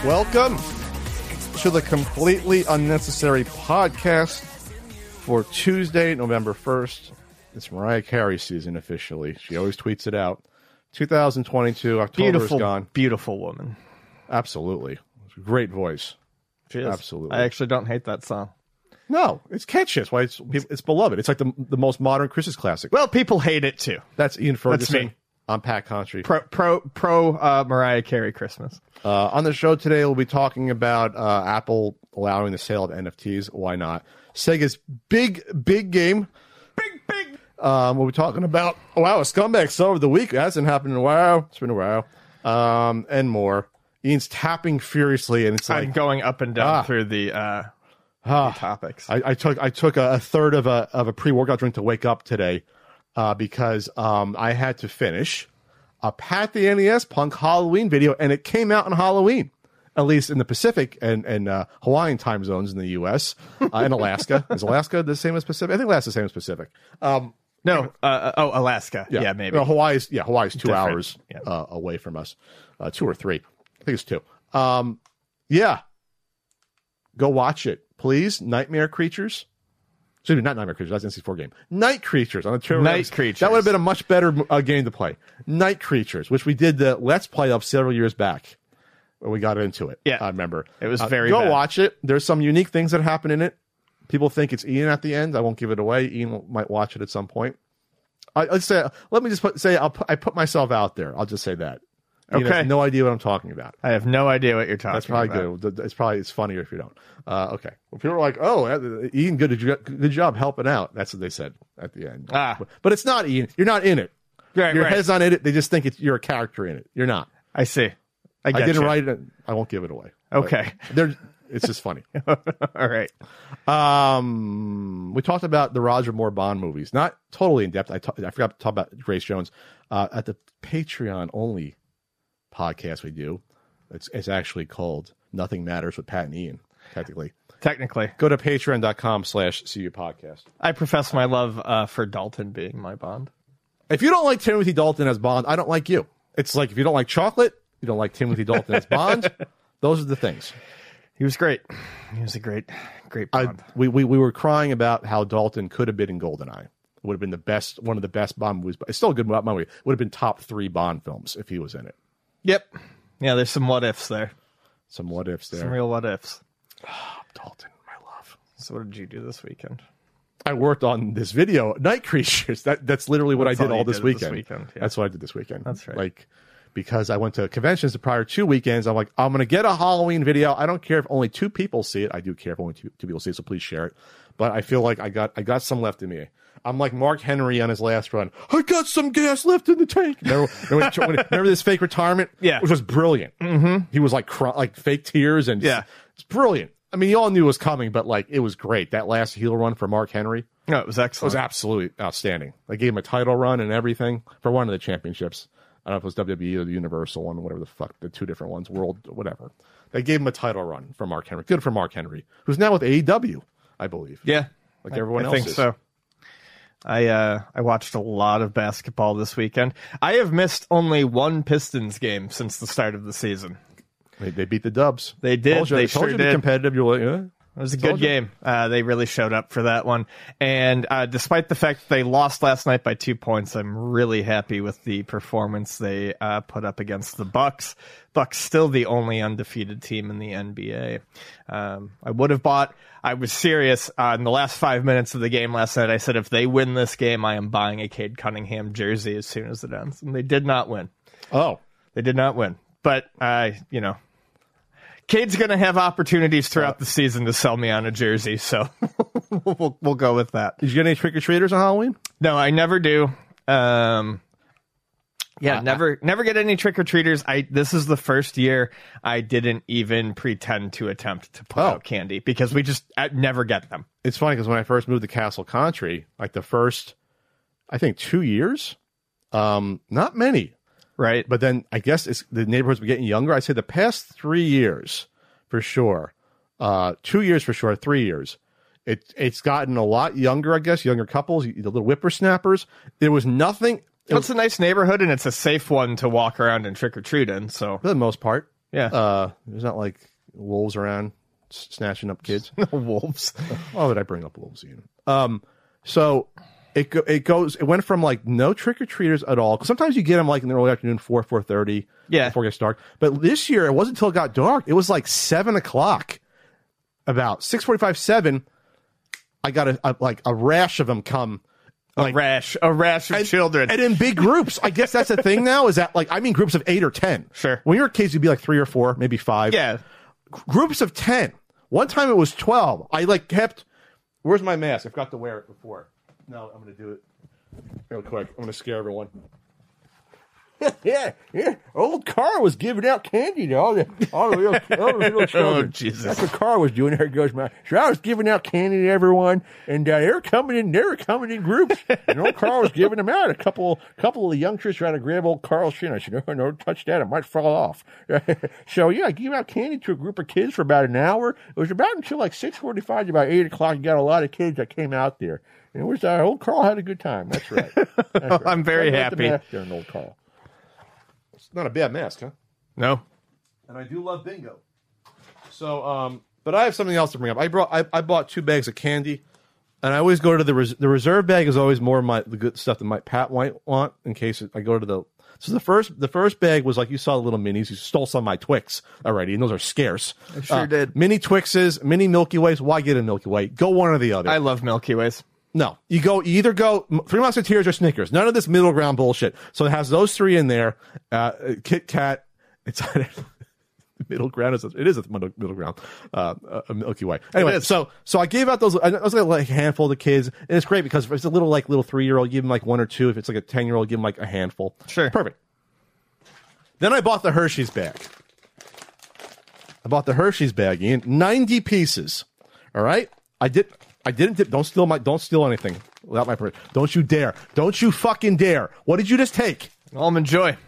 Welcome to the Completely Unnecessary Podcast for Tuesday, November 1st. It's Mariah Carey season officially. She always tweets it out. 2022, October is gone. Beautiful woman. Absolutely. Great voice. She is. Absolutely. I actually don't hate that song. No, it's catchy. That's why it's beloved. It's like the most modern Christmas classic. Well, people hate it too. That's Ian Ferguson. That's me. I'm Pat Contry. Pro Mariah Carey Christmas. On the show today, we'll be talking about Apple allowing the sale of NFTs. Why not? Sega's big game. Big. We'll be talking about, a scumbag sell of the week. That hasn't happened in a while. It's been a while. And more. Ian's tapping furiously, and it's I'm going up and down through the topics. I took a third of a pre-workout drink to wake up today because I had to finish a Pat the NES Punk Halloween video, and it came out on Halloween, at least in the Pacific and Hawaiian time zones in the U.S. And Alaska. Is Alaska the same as Pacific? I think Alaska's the same as Pacific. No. Alaska. Yeah, maybe. Hawaii's 2 Different. hours away from us. 2 or 3. I think it's 2. Yeah. Go watch it, please. Nightmare Creatures. Excuse me, not Nightmare Creatures. That's an NC4 game. Night Creatures on the Twitter. Night Creatures. That would have been a much better game to play. Night Creatures, which we did the Let's Play of several years back when we got into it. Yeah. I remember. It was very Go bad. watch it. There's some unique things that happen in it. People think it's Ian at the end. I won't give it away. Ian might watch it at some point. I put myself out there. I'll just say that. Ian Okay. has no idea what I'm talking about. I have no idea what you're talking That's probably about. good. It's funnier if you don't. Okay. Well, people are like, "Oh, Ian, good job helping out." That's what they said at the end. But it's not Ian. You're not in it. Right, Your right. head's not in it. They just think you're a character in it. You're not. I see. I didn't write it. I won't give it away. Okay. It's just funny. All right. We talked about the Roger Moore Bond movies. Not totally in depth. I forgot to talk about Grace Jones at the Patreon only podcast we do. It's actually called Nothing Matters with Pat and Ian. Technically, go to patreon.com/CU podcast. I profess my love for Dalton being my Bond. If you don't like Timothy Dalton as Bond, I don't like you. It's like if you don't like chocolate, you don't like Timothy Dalton as Bond. Those are the things. He was great. He was a great Bond. We were crying about how Dalton could have been in GoldenEye. It would have been one of the best Bond movies, but it's still a good movie. It would have been top 3 Bond films if he was in it. Yep. Yeah, there's some what ifs there. Some what ifs there. Some real what ifs. Dalton, my love. So what did you do this weekend? I worked on this video, Night Creatures. That's literally what I did all this weekend. Yeah. That's what I did this weekend. That's right. Like, because I went to conventions the prior 2 weekends, I'm like, I'm going to get a Halloween video. I don't care if only 2 people see it. I do care if only two people see it, so please share it. But I feel like I got some left in me. I'm like Mark Henry on his last run. I got some gas left in the tank. Remember this fake retirement? Yeah. Which was brilliant. Mm-hmm. He was like fake tears and it's brilliant. I mean, you all knew it was coming, but like it was great. That last heel run for Mark Henry. No, it was excellent. It was absolutely outstanding. They gave him a title run and everything for one of the championships. I don't know if it was WWE or the Universal one, whatever the fuck, the 2 different ones, World, whatever. They gave him a title run for Mark Henry. Good for Mark Henry, who's now with AEW, I believe. Yeah. Like everyone else I think so. I watched a lot of basketball this weekend. I have missed only 1 Pistons game since the start of the season. They beat the Dubs. They did. Told you to be competitive. You're like, yeah. It was a good game. They really showed up for that one. And despite the fact that they lost last night by 2 points, I'm really happy with the performance they put up against the Bucks. Bucks still the only undefeated team in the NBA. I was serious in the last 5 minutes of the game last night. I said, if they win this game, I am buying a Cade Cunningham jersey as soon as it ends. And they did not win. Oh. They did not win. But, Cade's going to have opportunities throughout the season to sell me on a jersey, so we'll go with that. Did you get any trick-or-treaters on Halloween? No, I never do. Never get any trick-or-treaters. This is the first year I didn't even pretend to attempt to put out candy because we just never get them. It's funny because when I first moved to Castle Country, like the first, I think 2 years, not many. Right. But then I guess the neighborhoods were getting younger. I'd say the past 3 years for sure. 2 years for sure, 3 years. It's gotten a lot younger, I guess, younger couples, the little whippersnappers. There was nothing. It's a nice neighborhood, and it's a safe one to walk around and trick-or-treat in. So for the most part. There's not like wolves around snatching up kids. Wolves. Why would I bring up wolves, Ian? So it went from like no trick or treaters at all. Because sometimes you get them like in the early afternoon, 4:30, before it gets dark. But this year it wasn't until it got dark. It was like 7 o'clock, about 6:45, 7. I got a rash of them come. Like, a rash of children. And in big groups. I guess that's the thing now, is that like, I mean groups of 8 or 10. Sure. When you were kids, you'd be like 3 or 4, maybe 5. Yeah. Groups of 10. One time it was 12. I like kept, where's my mask? I forgot to wear it before. No, I'm going to do it real quick. I'm going to scare everyone. Yeah. Old Carl was giving out candy to all the little children. Oh, Jesus. That's what Carl was doing. There goes my. So I was giving out candy to everyone, and they were coming in groups. And old Carl was giving them out. A couple of the youngsters trying to grab old Carl's chin. I said, no, touch that. It might fall off. So, I gave out candy to a group of kids for about an hour. It was about until like 6:45 to about 8 o'clock. You got a lot of kids that came out there. And it was old Carl had a good time. That's right. I'm very happy. There, old Carl. It's not a bad mask, huh? No. And I do love bingo. So, but I have something else to bring up. I bought 2 bags of candy, and I always go to the reserve bag is always more of the good stuff that Pat might want in case I go to the. So the first bag was like you saw the little minis. You stole some of my Twix already, and those are scarce. I sure did. Mini Twixes, mini Milky Ways. Why get a Milky Way? Go one or the other. I love Milky Ways. No, you either go Three Musketeers or Snickers. None of this middle ground bullshit. So it has those 3 in there. Kit Kat. It's middle ground. It is a middle ground. A Milky Way. Anyway, so I gave out those. I was like a handful of the kids, and it's great because if it's a little 3-year-old, give them like 1 or 2. If it's like a 10-year-old, give them like a handful. Sure, perfect. Then I bought the Hershey's bag. Ian. 90 pieces. All right, I didn't dip. Don't steal anything without my permission. Don't you dare. Don't you fucking dare. What did you just take? Almond Joy.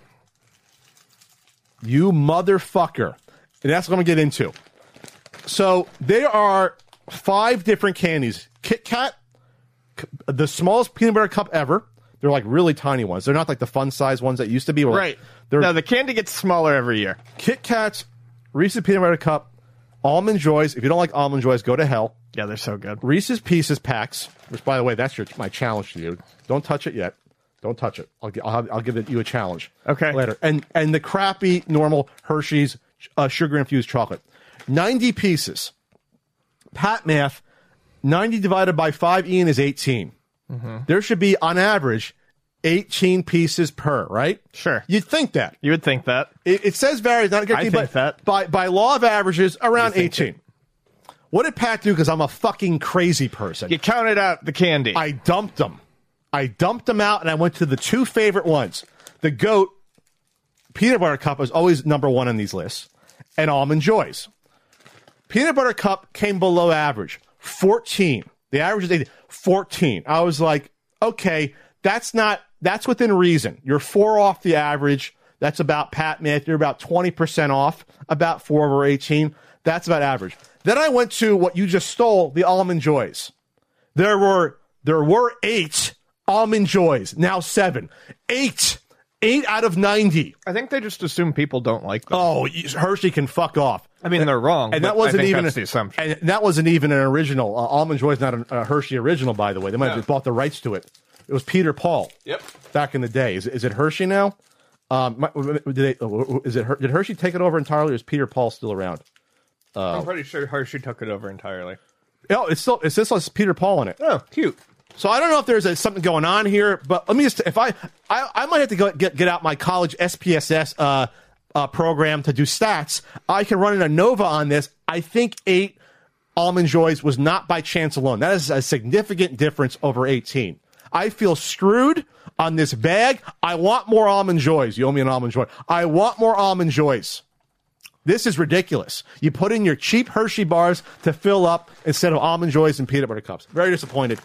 You motherfucker. And that's what I'm going to get into. So there are 5 different candies. Kit Kat, the smallest peanut butter cup ever. They're like really tiny ones. They're not like the fun size ones that used to be. Right. No, the candy gets smaller every year. Kit Kats, Reese's peanut butter cup, Almond Joys. If you don't like Almond Joys, go to hell. Yeah, they're so good. Reese's Pieces packs, which, by the way, that's my challenge to you. Don't touch it yet. Don't touch it. I'll give you a challenge. Okay. Later. And the crappy, normal Hershey's sugar-infused chocolate. 90 pieces. Pat math, 90 divided by 5, Ian, is 18. Mm-hmm. There should be, on average, 18 pieces per, right? Sure. You'd think that. You would think that. It says varies, not guaranteed, I think but that. By law of averages, around 18. What did Pat do? Because I'm a fucking crazy person. You counted out the candy. I dumped them out, and I went to the 2 favorite ones. The GOAT peanut butter cup is always number 1 on these lists, and Almond Joys. Peanut butter cup came below average, 14. The average is 14. I was like, okay, that's within reason. You're 4 off the average. That's about Pat math. You're about 20% off, about 4 over 18. That's about average. Then I went to what you just stole, the Almond Joys. There were 8 Almond Joys, now 7. 8 out of 90. I think they just assume people don't like them. Oh, Hershey can fuck off. I mean, they're wrong. And that wasn't even that's the assumption. And that wasn't even an original. Almond Joy is not a Hershey original, by the way. They might have bought the rights to it. It was Peter Paul. Yep. Back in the day. Is it Hershey now? Did Hershey take it over entirely, or is Peter Paul still around? I'm pretty sure Hershey took it over entirely. Oh, it still says Peter Paul in it. Oh, cute. So I don't know if there's something going on here, but let me just, if I might have to get out my college SPSS program to do stats. I can run an ANOVA on this. I think 8 Almond Joys was not by chance alone. That is a significant difference over 18. I feel screwed on this bag. I want more Almond Joys. You owe me an Almond Joy. I want more Almond Joys. This is ridiculous. You put in your cheap Hershey bars to fill up instead of Almond Joys and peanut butter cups. Very disappointed.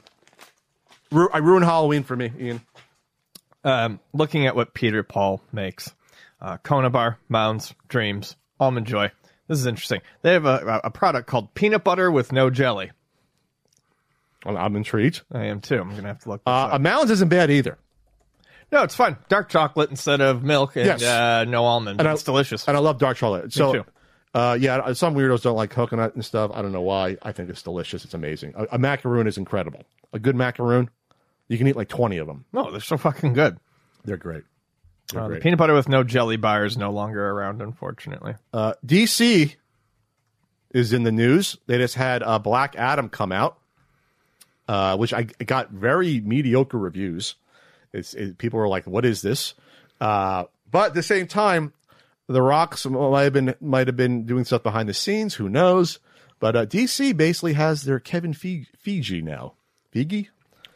I ruined Halloween for me, Ian. Looking at what Peter Paul makes. Kona Bar, Mounds, Dreams, Almond Joy. This is interesting. They have a product called Peanut Butter with No Jelly. Well, I'm intrigued. I am too. I'm going to have to look this up. A Mounds isn't bad either. No, it's fine. Dark chocolate instead of milk and Yes. no almond. And It's delicious. And I love dark chocolate. So, too. yeah, some weirdos don't like coconut and stuff. I don't know why. I think it's delicious. It's amazing. A macaroon is incredible. A good macaroon, you can eat like 20 of them. No, they're so fucking good. They're great. The peanut butter with no jelly bar is no longer around, unfortunately. DC is in the news. They just had Black Adam come out, which I got very mediocre reviews. People were like, "What is this?" But at the same time, The Rock might have been doing stuff behind the scenes. Who knows? But DC basically has their Kevin Feige now. Feige?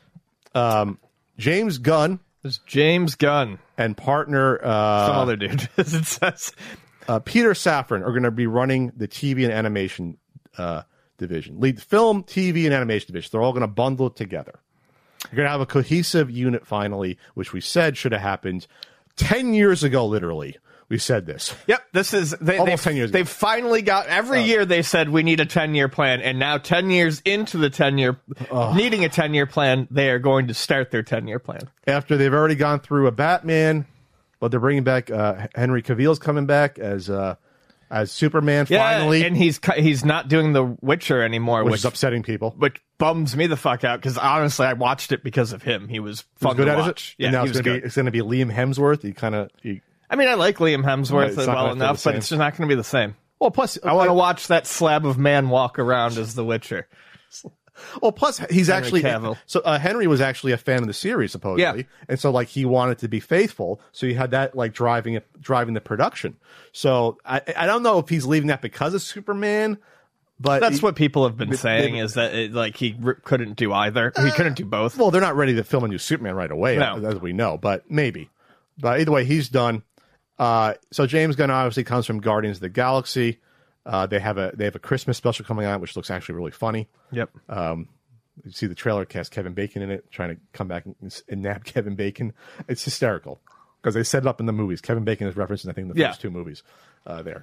James Gunn. It's James Gunn. And partner... some other dude, as it says. Peter Safran are going to be running the TV and animation division. Lead film, TV, and animation division. They're all going to bundle it together. You're going to have a cohesive unit finally, which we said should have happened 10 years ago, literally. We said this. Yep, this is almost 10 years ago. They've finally got every year. They said we need a 10-year plan, and now 10 years into the 10-year, needing a 10-year plan, they are going to start their 10-year plan. After they've already gone through a Batman, but they're bringing back Henry Cavill's coming back as Superman. Finally, and he's not doing The Witcher anymore, which is upsetting people. Which bums me the fuck out because honestly, I watched it because of him. He was fun good to at watch. it. Yeah, now it's going to be Liam Hemsworth. I mean, I like Liam Hemsworth It's not well gonna feel enough, the but it's just not going to be the same. Well, plus I want to watch that slab of man walk around as The Witcher. Well, plus he's Henry actually Cavill. So Henry was actually a fan of the series supposedly, and so like he wanted to be faithful, so he had that like driving the production. So I don't know if he's leaving that because of Superman, but That's what people have been saying is that he couldn't do either. He couldn't do both. Well, they're not ready to film a new Superman right away, No. as we know, but maybe. But either way, he's done. So James Gunn obviously comes from Guardians of the Galaxy. They have a Christmas special coming out, which looks actually really funny. Yep. You see the trailer cast Kevin Bacon in it, trying to come back and nab Kevin Bacon. It's hysterical because they set it up in the movies. Kevin Bacon is referenced in, I think, the first two movies there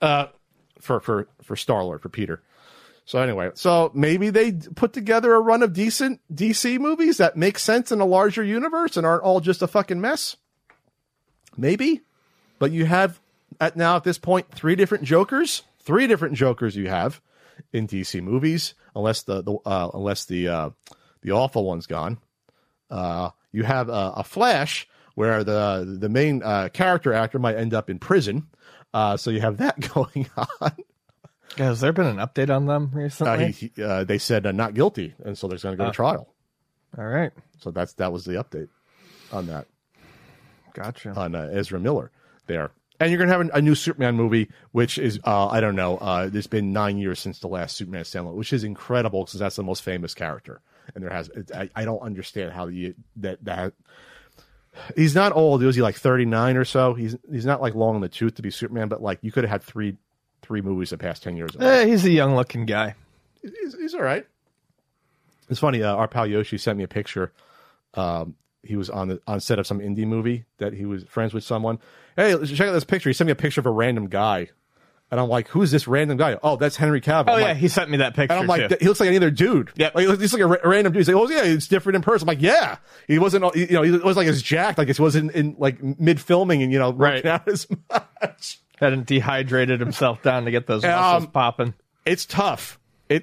for Star-Lord, for Peter. So anyway, so maybe they put together a run of decent DC movies that make sense in a larger universe and aren't all just a fucking mess. Maybe. But you have, at this point, three different Jokers you have in DC movies, unless the awful one's gone. You have a Flash where the main character actor might end up in prison. So you have that going on. Has there been an update on them recently? They said not guilty, and so they're going to go to trial. All right. So that was the update on that. Gotcha. On Ezra Miller there. And you're going to have a new Superman movie, which is, I don't know, there's been 9 years since the last Superman standalone, which is incredible because that's the most famous character. And I don't understand how that he's not old. Was he like 39 or so? He's not like long in the tooth to be Superman, but like you could have had three movies the past 10 years. He's a young looking guy. He's all right. It's funny. Our pal Yoshi sent me a picture. He was on set of some indie movie that he was friends with someone. Hey, check out this picture. He sent me a picture of a random guy. And I'm like, who's this random guy? Oh, that's Henry Cavill. Oh, he sent me that picture, and I'm like, he looks like any other dude. Yeah. Like, he's like a random dude. He's like, oh, yeah, it's different in person. I'm like, yeah. He wasn't, he was like as jacked, like he wasn't in like mid-filming and, working out as much. Hadn't dehydrated himself down to get those muscles popping. It's tough.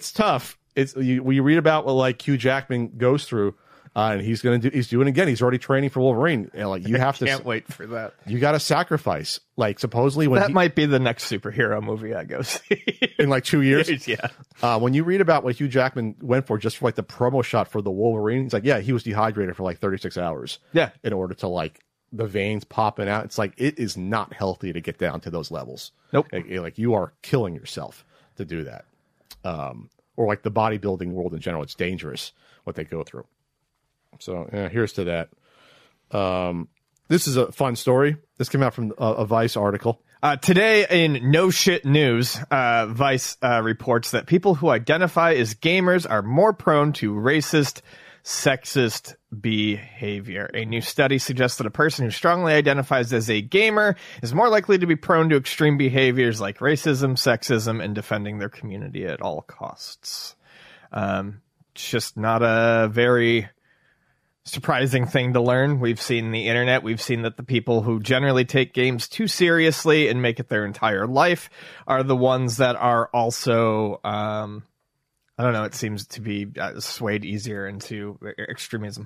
We read about what like Hugh Jackman goes through. And he's doing it again. He's already training for Wolverine. And, like you have Can't wait for that. You got to sacrifice. Like supposedly might be the next superhero movie I go see in like 2 years. Yeah. When you read about what Hugh Jackman went for just for like the promo shot for the Wolverine, he's like, yeah, he was dehydrated for like 36 hours. Yeah. In order to like the veins popping out. It's like it is not healthy to get down to those levels. Nope. Like you are killing yourself to do that. Or like the bodybuilding world in general, it's dangerous what they go through. So here's to that. This is a fun story. This came out from a Vice article. Today in No Shit News, Vice reports that people who identify as gamers are more prone to racist, sexist behavior. A new study suggests that a person who strongly identifies as a gamer is more likely to be prone to extreme behaviors like racism, sexism, and defending their community at all costs. It's just not a very surprising thing to learn. We've seen the internet. We've seen that the people who generally take games too seriously and make it their entire life are the ones that are also, I don't know, it seems to be swayed easier into extremism.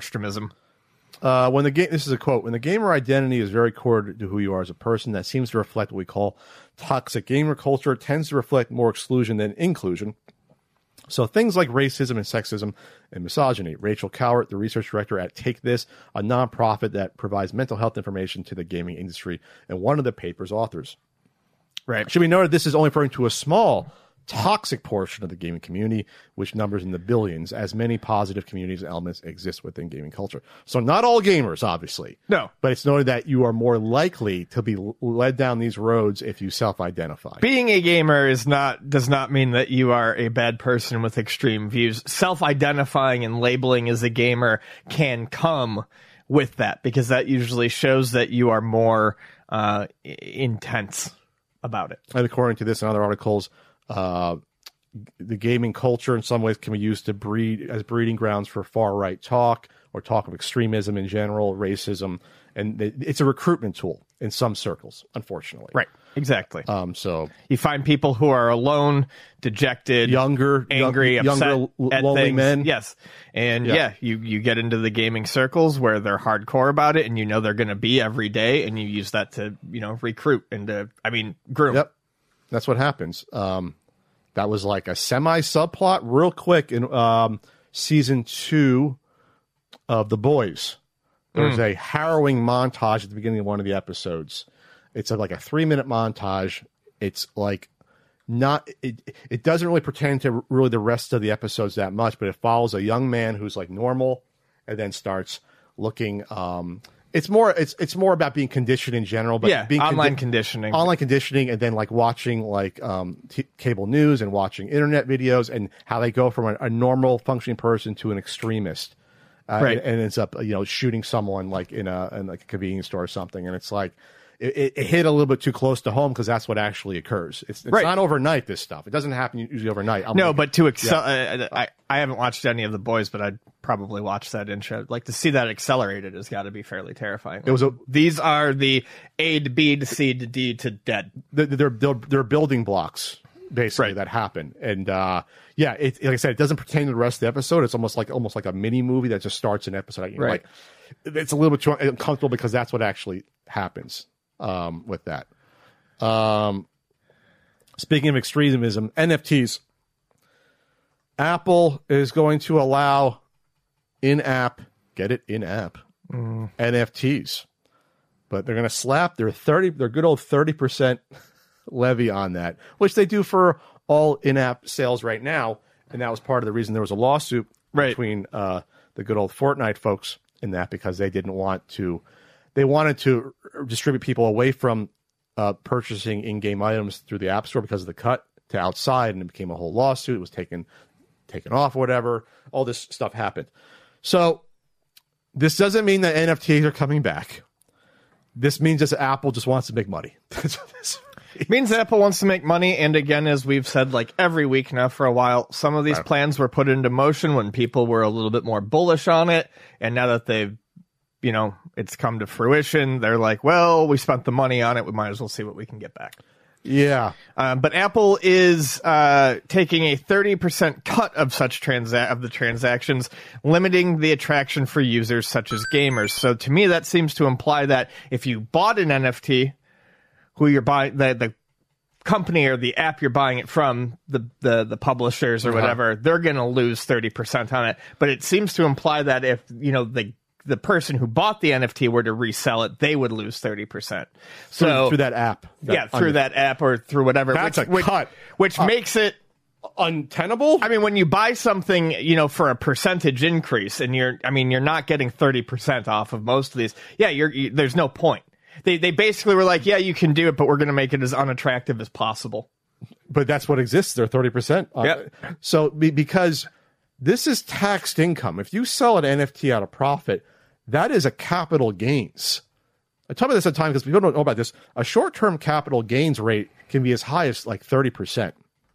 This is a quote, when the gamer identity is very core to who you are as a person, that seems to reflect what we call toxic gamer culture. It tends to reflect more exclusion than inclusion. So things like racism and sexism and misogyny. Rachel Cowart, the research director at Take This, a nonprofit that provides mental health information to the gaming industry, and one of the paper's authors. Right. Should be noted this is only referring to a small, toxic portion of the gaming community, which numbers in the billions, as many positive communities and elements exist within gaming culture. So not all gamers, obviously. No. But it's noted that you are more likely to be led down these roads if you self-identify. Being a gamer does not mean that you are a bad person with extreme views. Self-identifying and labeling as a gamer can come with that, because that usually shows that you are more intense about it. And according to this and other articles, the gaming culture in some ways can be used to breed as breeding grounds for far-right talk or talk of extremism in general, racism, and it's a recruitment tool in some circles, unfortunately. Right, exactly. So you find people who are alone, dejected, angry, upset at lonely things. men. Yes, and you get into the gaming circles where they're hardcore about it, and you know they're going to be every day, and you use that to recruit and groom. Yep. That's what happens. That was like a semi-subplot real quick in season 2 of The Boys. There's a harrowing montage at the beginning of one of the episodes. It's like a 3-minute montage. It's like it doesn't really pertain to really the rest of the episodes that much, but it follows a young man who's like normal and then starts looking it's more about being conditioned in general, but being online conditioning, and then like watching like cable news and watching internet videos and how they go from a normal functioning person to an extremist, right? And ends up shooting someone like in like a convenience store or something, and it's like it hit a little bit too close to home because that's what actually occurs. It's right. Not overnight. This stuff, it doesn't happen usually overnight. But I haven't watched any of The Boys, but I'd probably watch that intro. Like, to see that accelerated has got to be fairly terrifying. These are the A to B to C to D to dead. They're building blocks basically that happen, and like I said, it doesn't pertain to the rest of the episode. It's almost like a mini movie that just starts an episode. Right. Like, it's a little bit too uncomfortable because that's what actually happens with that. Speaking of extremism, NFTs. Apple is going to allow in-app NFTs, but they're going to slap their good old 30% levy on that, which they do for all in-app sales right now, and that was part of the reason there was a lawsuit between the good old Fortnite folks in that, because they wanted to distribute people away from purchasing in-game items through the App Store because of the cut to outside, and it became a whole lawsuit. It was taken off, whatever. All this stuff happened. So this doesn't mean that NFTs are coming back. This means that Apple just wants to make money. It means Apple wants to make money, and again, as we've said like every week now for a while, some of these plans were put into motion when people were a little bit more bullish on it, and now that they've it's come to fruition, they're like, well, we spent the money on it, we might as well see what we can get back. Yeah. But Apple is taking a 30% cut of such the transactions, limiting the attraction for users such as gamers. So to me, that seems to imply that if you bought an NFT, who you're buying, the company or the app you're buying it from, the publishers or whatever, they're going to lose 30% on it. But it seems to imply that if, the person who bought the NFT were to resell it, they would lose 30%. So through that app. Through that app or through whatever. That's a cut. Which makes it untenable. I mean, when you buy something, for a percentage increase, and you're not getting 30% off of most of these. Yeah, there's no point. They basically were like, yeah, you can do it, but we're going to make it as unattractive as possible. But that's what exists. They're 30%. Yep. So because this is taxed income. If you sell an NFT at a profit, that is a capital gains. I talk about this at times because people don't know about this. A short-term capital gains rate can be as high as like 30%.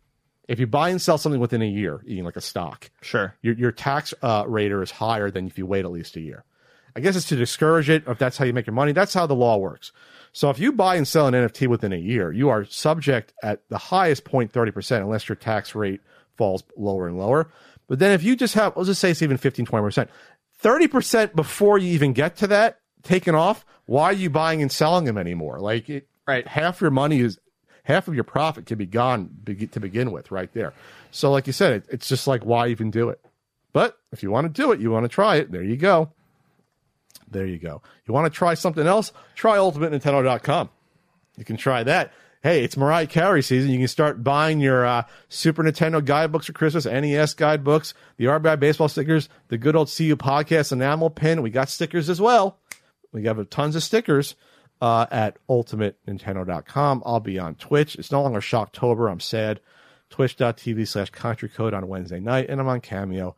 If you buy and sell something within a year, eating like a stock, Sure. your tax rate is higher than if you wait at least a year. I guess it's to discourage it. If that's how you make your money, that's how the law works. So if you buy and sell an NFT within a year, you are subject at the highest 0.30% unless your tax rate falls lower and lower. But then if you just have, let's just say it's even 15, 20%, 30% before you even get to that taken off, why are you buying and selling them anymore? Like half your money is, half of your profit can be gone to begin with right there. So like you said, it's just like, why even do it? But if you want to do it, you want to try it, there you go. There you go. You want to try something else? Try UltimateNintendo.com. You can try that. Hey, it's Mariah Carey season. You can start buying your Super Nintendo guidebooks for Christmas, NES guidebooks, the RBI baseball stickers, the good old CU podcast enamel pin. We got stickers as well. We have tons of stickers at UltimateNintendo.com. I'll be on Twitch. It's no longer Shocktober. I'm sad. Twitch.tv/CountryCode on Wednesday night. And I'm on Cameo.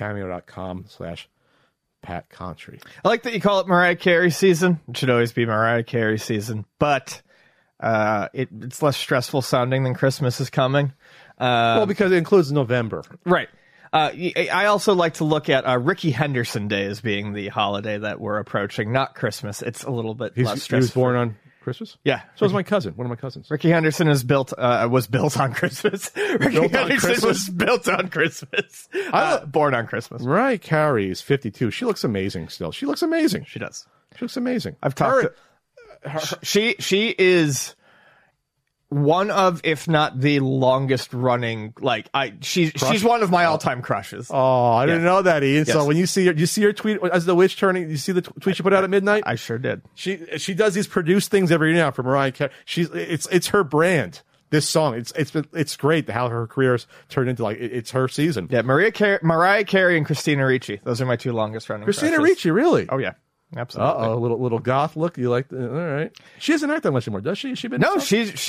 Cameo.com/Pat Contry. I like that you call it Mariah Carey season. It should always be Mariah Carey season, but it's less stressful sounding than Christmas is coming. Well, because it includes November. Right. I also like to look at Ricky Henderson Day as being the holiday that we're approaching, not Christmas. It's a little bit less stressful. He was born on Christmas? Yeah. So was my cousin, one of my cousins. Ricky Henderson was built on Christmas. Ricky Henderson was built on Christmas. Born on Christmas. Mariah Carey is 52. She looks amazing still. She looks amazing. She does. She looks amazing. I've talked She is one of, if not the longest running, she's one of my all-time crushes. Oh, I didn't know that, Ian. Yes. So when you see her tweet as the witch turning, you see the tweet she put out at midnight? I sure did. She does these produced things every year now for Mariah Carey. It's her brand. This song, it's great how her career's turned into it's her season. Yeah, Mariah Carey and Christina Ricci. Those are my two longest running. Christina Ricci, really? Oh yeah. Absolutely. Little goth look. You like? All right. She doesn't act that much anymore, does she? No,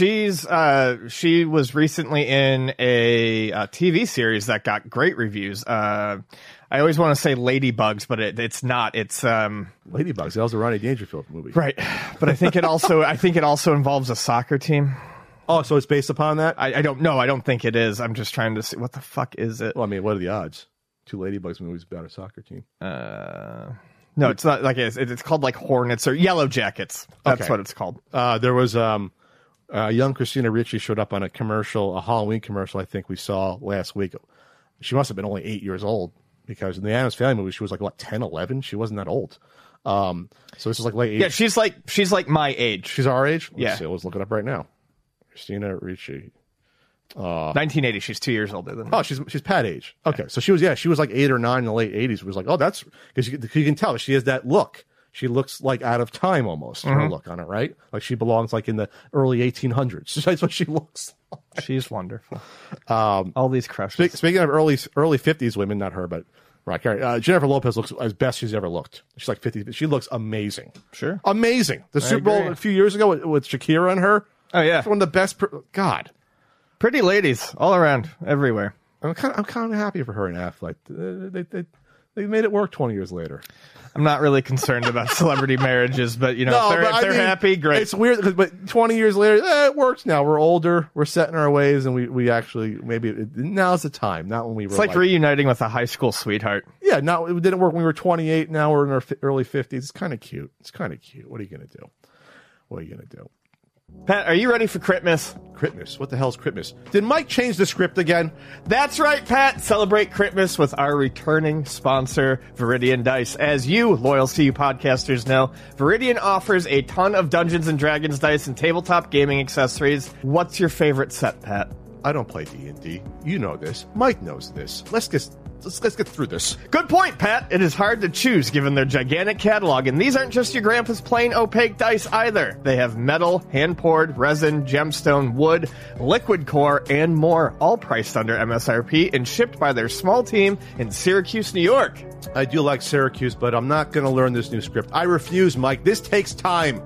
she was recently in a TV series that got great reviews. I always want to say Ladybugs, but it's not. It's Ladybugs. That was a Rodney Dangerfield movie, right? But I think it also involves a soccer team. Oh, so it's based upon that? I don't know. I don't think it is. I'm just trying to see what the fuck is it. Well, I mean, what are the odds? Two Ladybugs movies about a soccer team. No, it's not it's called like Hornets or Yellow Jackets. That's what it's called. There was young Christina Ricci showed up on a Halloween commercial I think we saw last week. She must have been only 8 years old because in the Addams Family movie she was 10, 11. She wasn't that old. So this is late 80s. Yeah, she's like my age. She's our age? Let's see. Let's look it up right now. Christina Ricci. 1980. She's 2 years older than me. Oh, she's Pat age. Okay, so she was 8 or 9 in the late 80s. It was that's because you can tell she has that look. She looks like out of time almost. Her look on it, right? Like she belongs in the early 1800s. That's what she looks like. She's wonderful. All these crushes. Speaking of early 50s women, not her, but Mariah Carey. Jennifer Lopez looks as best she's ever looked. She's 50. She looks amazing. Sure, amazing. The Super Bowl a few years ago with Shakira and her. Oh yeah, one of the best. God. Pretty ladies all around, everywhere. I'm kind of happy for her and Affleck. They made it work 20 years later. I'm not really concerned about celebrity marriages, but if they're happy, great. It's weird, but 20 years later, it works now. We're older, we're set in our ways, and we actually now's the time. Not when we were. It's like reuniting with a high school sweetheart. Yeah, no, it didn't work when we were 28. Now we're in our early 50s. It's kind of cute. What are you gonna do? Pat, are you ready for Critmas? Critmas? What the hell is Critmas? Did Mike change the script again? That's right, Pat. Celebrate Critmas with our returning sponsor, Viridian Dice. As you, loyal CU podcasters, know, Viridian offers a ton of Dungeons & Dragons dice and tabletop gaming accessories. What's your favorite set, Pat? I don't play D&D. You know this. Mike knows this. Let's get through this. Good point, Pat. It is hard to choose given their gigantic catalog, and these aren't just your grandpa's plain opaque dice either. They have metal, hand-poured, resin, gemstone, wood, liquid core, and more, all priced under MSRP and shipped by their small team in Syracuse, New York. I do like Syracuse, but I'm not going to learn this new script. I refuse, Mike. This takes time.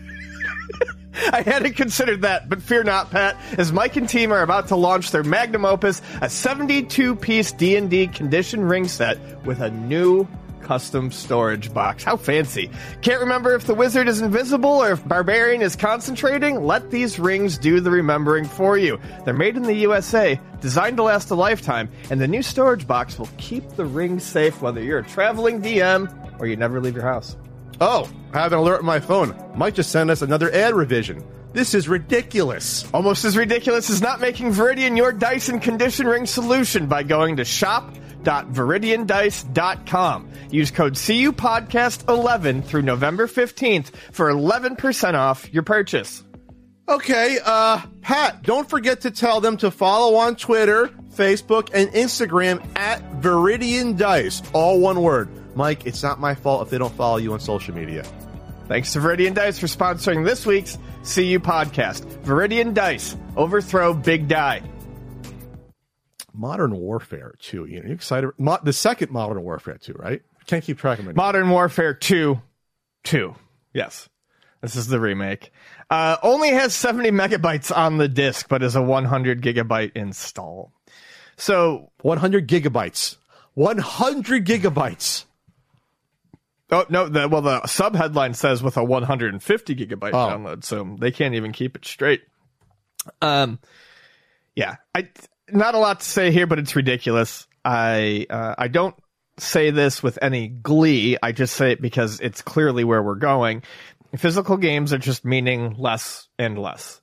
I hadn't considered that, but fear not, Pat, as Mike and team are about to launch their magnum opus, a 72-piece D&D condition ring set with a new custom storage box. How fancy. Can't remember if the wizard is invisible or if barbarian is concentrating? Let these rings do the remembering for you. They're made in the USA, designed to last a lifetime, and the new storage box will keep the rings safe whether you're a traveling DM or you never leave your house. Oh, I have an alert on my phone. Might just send us another ad revision. This is ridiculous. Almost as ridiculous as not making Viridian your dice and condition ring solution by going to shop.viridiandice.com. Use code CUPodcast11 through November 15th for 11% off your purchase. Okay, Pat, don't forget to tell them to follow on Twitter, Facebook, and Instagram at Viridian Dice. All one word. Mike, it's not my fault if they don't follow you on social media. Thanks to Viridian Dice for sponsoring this week's CU podcast. Viridian Dice, overthrow Big Die. Modern Warfare 2. You excited? The second Modern Warfare 2, right? Can't keep track of it. Modern Warfare 2. Yes. This is the remake. Only has 70 megabytes on the disc, but is a 100 gigabyte install. So 100 gigabytes. 100 gigabytes. Oh, no, the sub-headline says with a 150 gigabyte download, so they can't even keep it straight. Yeah, not a lot to say here, but it's ridiculous. I don't say this with any glee. I just say it because it's clearly where we're going. Physical games are just meaning less and less.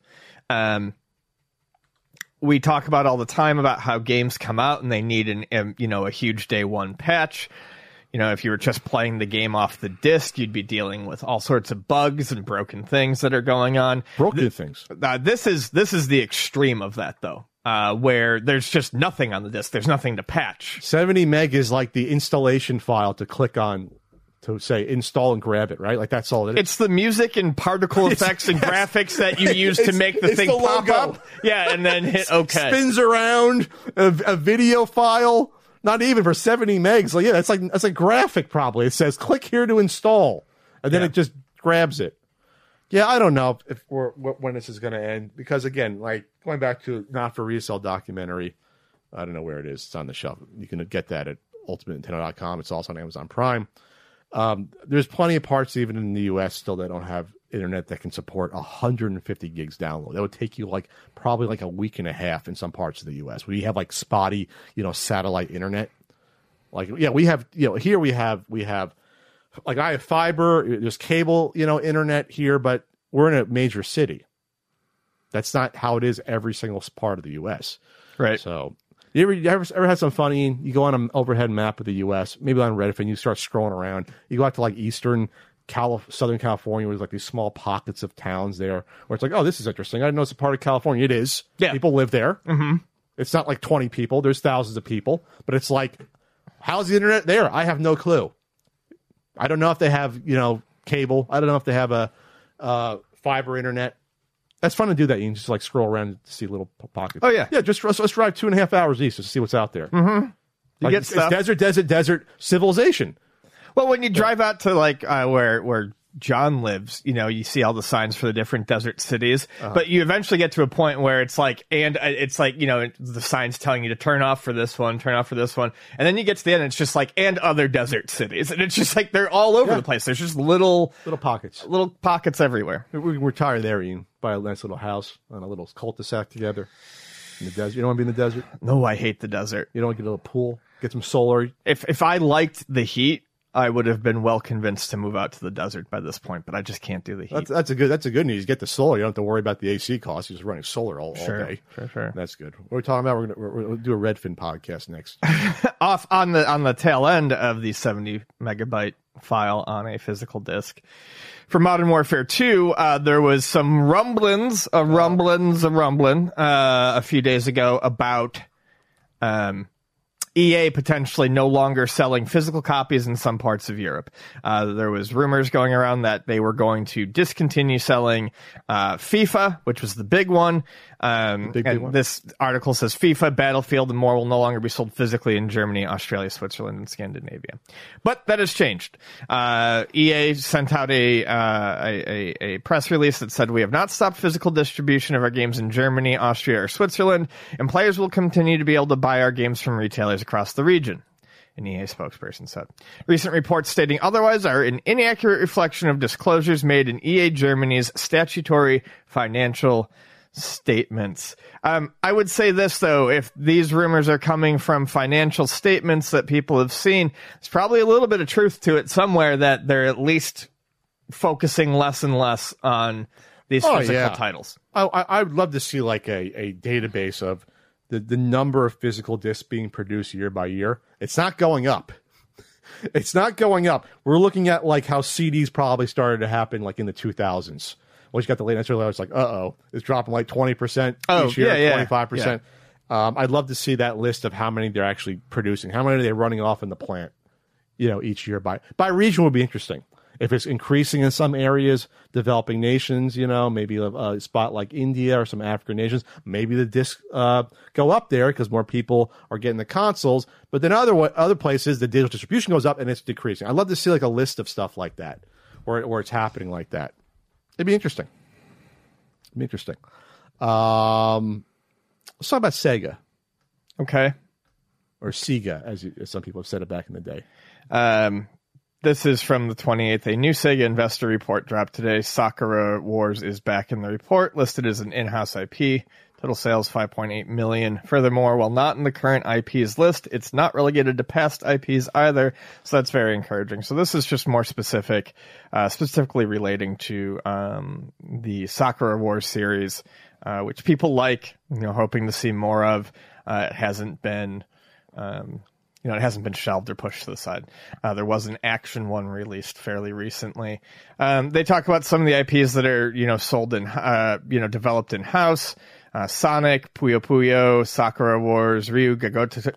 We talk about all the time about how games come out and they need a huge day one patch. You know, if you were just playing the game off the disc, you'd be dealing with all sorts of bugs and broken things that are going on. Broken things. This is the extreme of that, though, where there's just nothing on the disc. There's nothing to patch. 70 meg is like the installation file to click on to say install and grab it, right? Like that's all it is. It's the music and particle effects and graphics that you use to make the thing pop up. Yeah, and then hit OK. Spins around a video file. Not even for 70 megs. Like, yeah, that's a graphic probably. It says click here to install, and then it just grabs it. Yeah, I don't know when this is going to end because again, like going back to Not for Resale documentary, I don't know where it is. It's on the shelf. You can get that at ultimatenintendo.com. It's also on Amazon Prime. There's plenty of parts even in the U.S. still that don't have internet that can support 150 gigs download. That would take you probably a week and a half in some parts of the U.S. We have spotty, satellite internet. We have, here we have I have fiber, there's cable, internet here, but we're in a major city. That's not how it is every single part of the U.S. Right. So you ever had some funny, you go on an overhead map of the U.S., maybe on Reddit, and you start scrolling around. You go out to Southern California, where there's these small pockets of towns there where it's like, oh, this is interesting. I didn't know it's a part of California. It is. Yeah. People live there. Mm-hmm. It's not like 20 people. There's thousands of people. But it's like, how's the internet there? I have no clue. I don't know if they have, cable. I don't know if they have a fiber internet. That's fun to do that. You can just scroll around to see little pockets. Oh, yeah. Yeah, let's drive 2.5 hours east to see what's out there. Mm-hmm. You get it's stuff. Desert civilization. Well, when you drive out to where John lives, you see all the signs for the different desert cities, but you eventually get to a point where it's the signs telling you to turn off for this one, turn off for this one. And then you get to the end and it's just and other desert cities. And it's just they're all over the place. There's just little pockets everywhere. We retire there, Ian. Buy a nice little house on a little cul-de-sac together in the desert. You don't want to be in the desert? No, I hate the desert. You don't want to get a little pool, get some solar. If I liked the heat, I would have been well convinced to move out to the desert by this point, but I just can't do the heat. That's a good news. You get the solar. You don't have to worry about the AC costs. You're just running solar all day. Sure. That's good. What are we talking about? We're going to do a Redfin podcast next. Off on the tail end of the 70 megabyte file on a physical disc. For Modern Warfare 2, there was some rumblings a few days ago about EA potentially no longer selling physical copies in some parts of Europe. There was rumors going around that they were going to discontinue selling FIFA, which was the big one. Big one. This article says FIFA, Battlefield, and more will no longer be sold physically in Germany, Australia, Switzerland, and Scandinavia. But that has changed. EA sent out a press release that said, "We have not stopped physical distribution of our games in Germany, Austria, or Switzerland, and players will continue to be able to buy our games from retailers across the region." an EA spokesperson said. Recent reports stating otherwise are an inaccurate reflection of disclosures made in EA Germany's statutory financial statements. I would say this, though, if these rumors are coming from financial statements that people have seen, there's probably a little bit of truth to it somewhere, that they're at least focusing less and less on these physical titles. I would love to see like a database of the number of physical discs being produced year by year. It's not going up. It's not going up. We're looking at like how CDs probably started to happen like in the 2000s. Once you got the late entry level, it's like, it's dropping like 20% each year, 25%. Yeah. I'd love to see that list of how many they're actually producing. How many are they running off in the plant, each year by region would be interesting. If it's increasing in some areas, developing nations, maybe a spot like India or some African nations, maybe the discs go up there because more people are getting the consoles. But then other places, the digital distribution goes up and it's decreasing. I'd love to see like a list of stuff like that, where it's happening like that. It'd be interesting. Let's talk about Sega. Okay. Or Sega, as some people have said it back in the day. This is from the 28th. A new Sega investor report dropped today. Sakura Wars is back in the report, listed as an in-house IP. Total sales, 5.8 million. Furthermore, while not in the current IPs list, it's not relegated to past IPs either, so that's very encouraging. So this is just more specifically relating to the Sakura Wars series, which people like, hoping to see more of. It hasn't been... it hasn't been shelved or pushed to the side. There was an action one released fairly recently. They talk about some of the IPs that are, sold in, developed in-house. Sonic, Puyo Puyo, Sakura Wars, Ryu Ga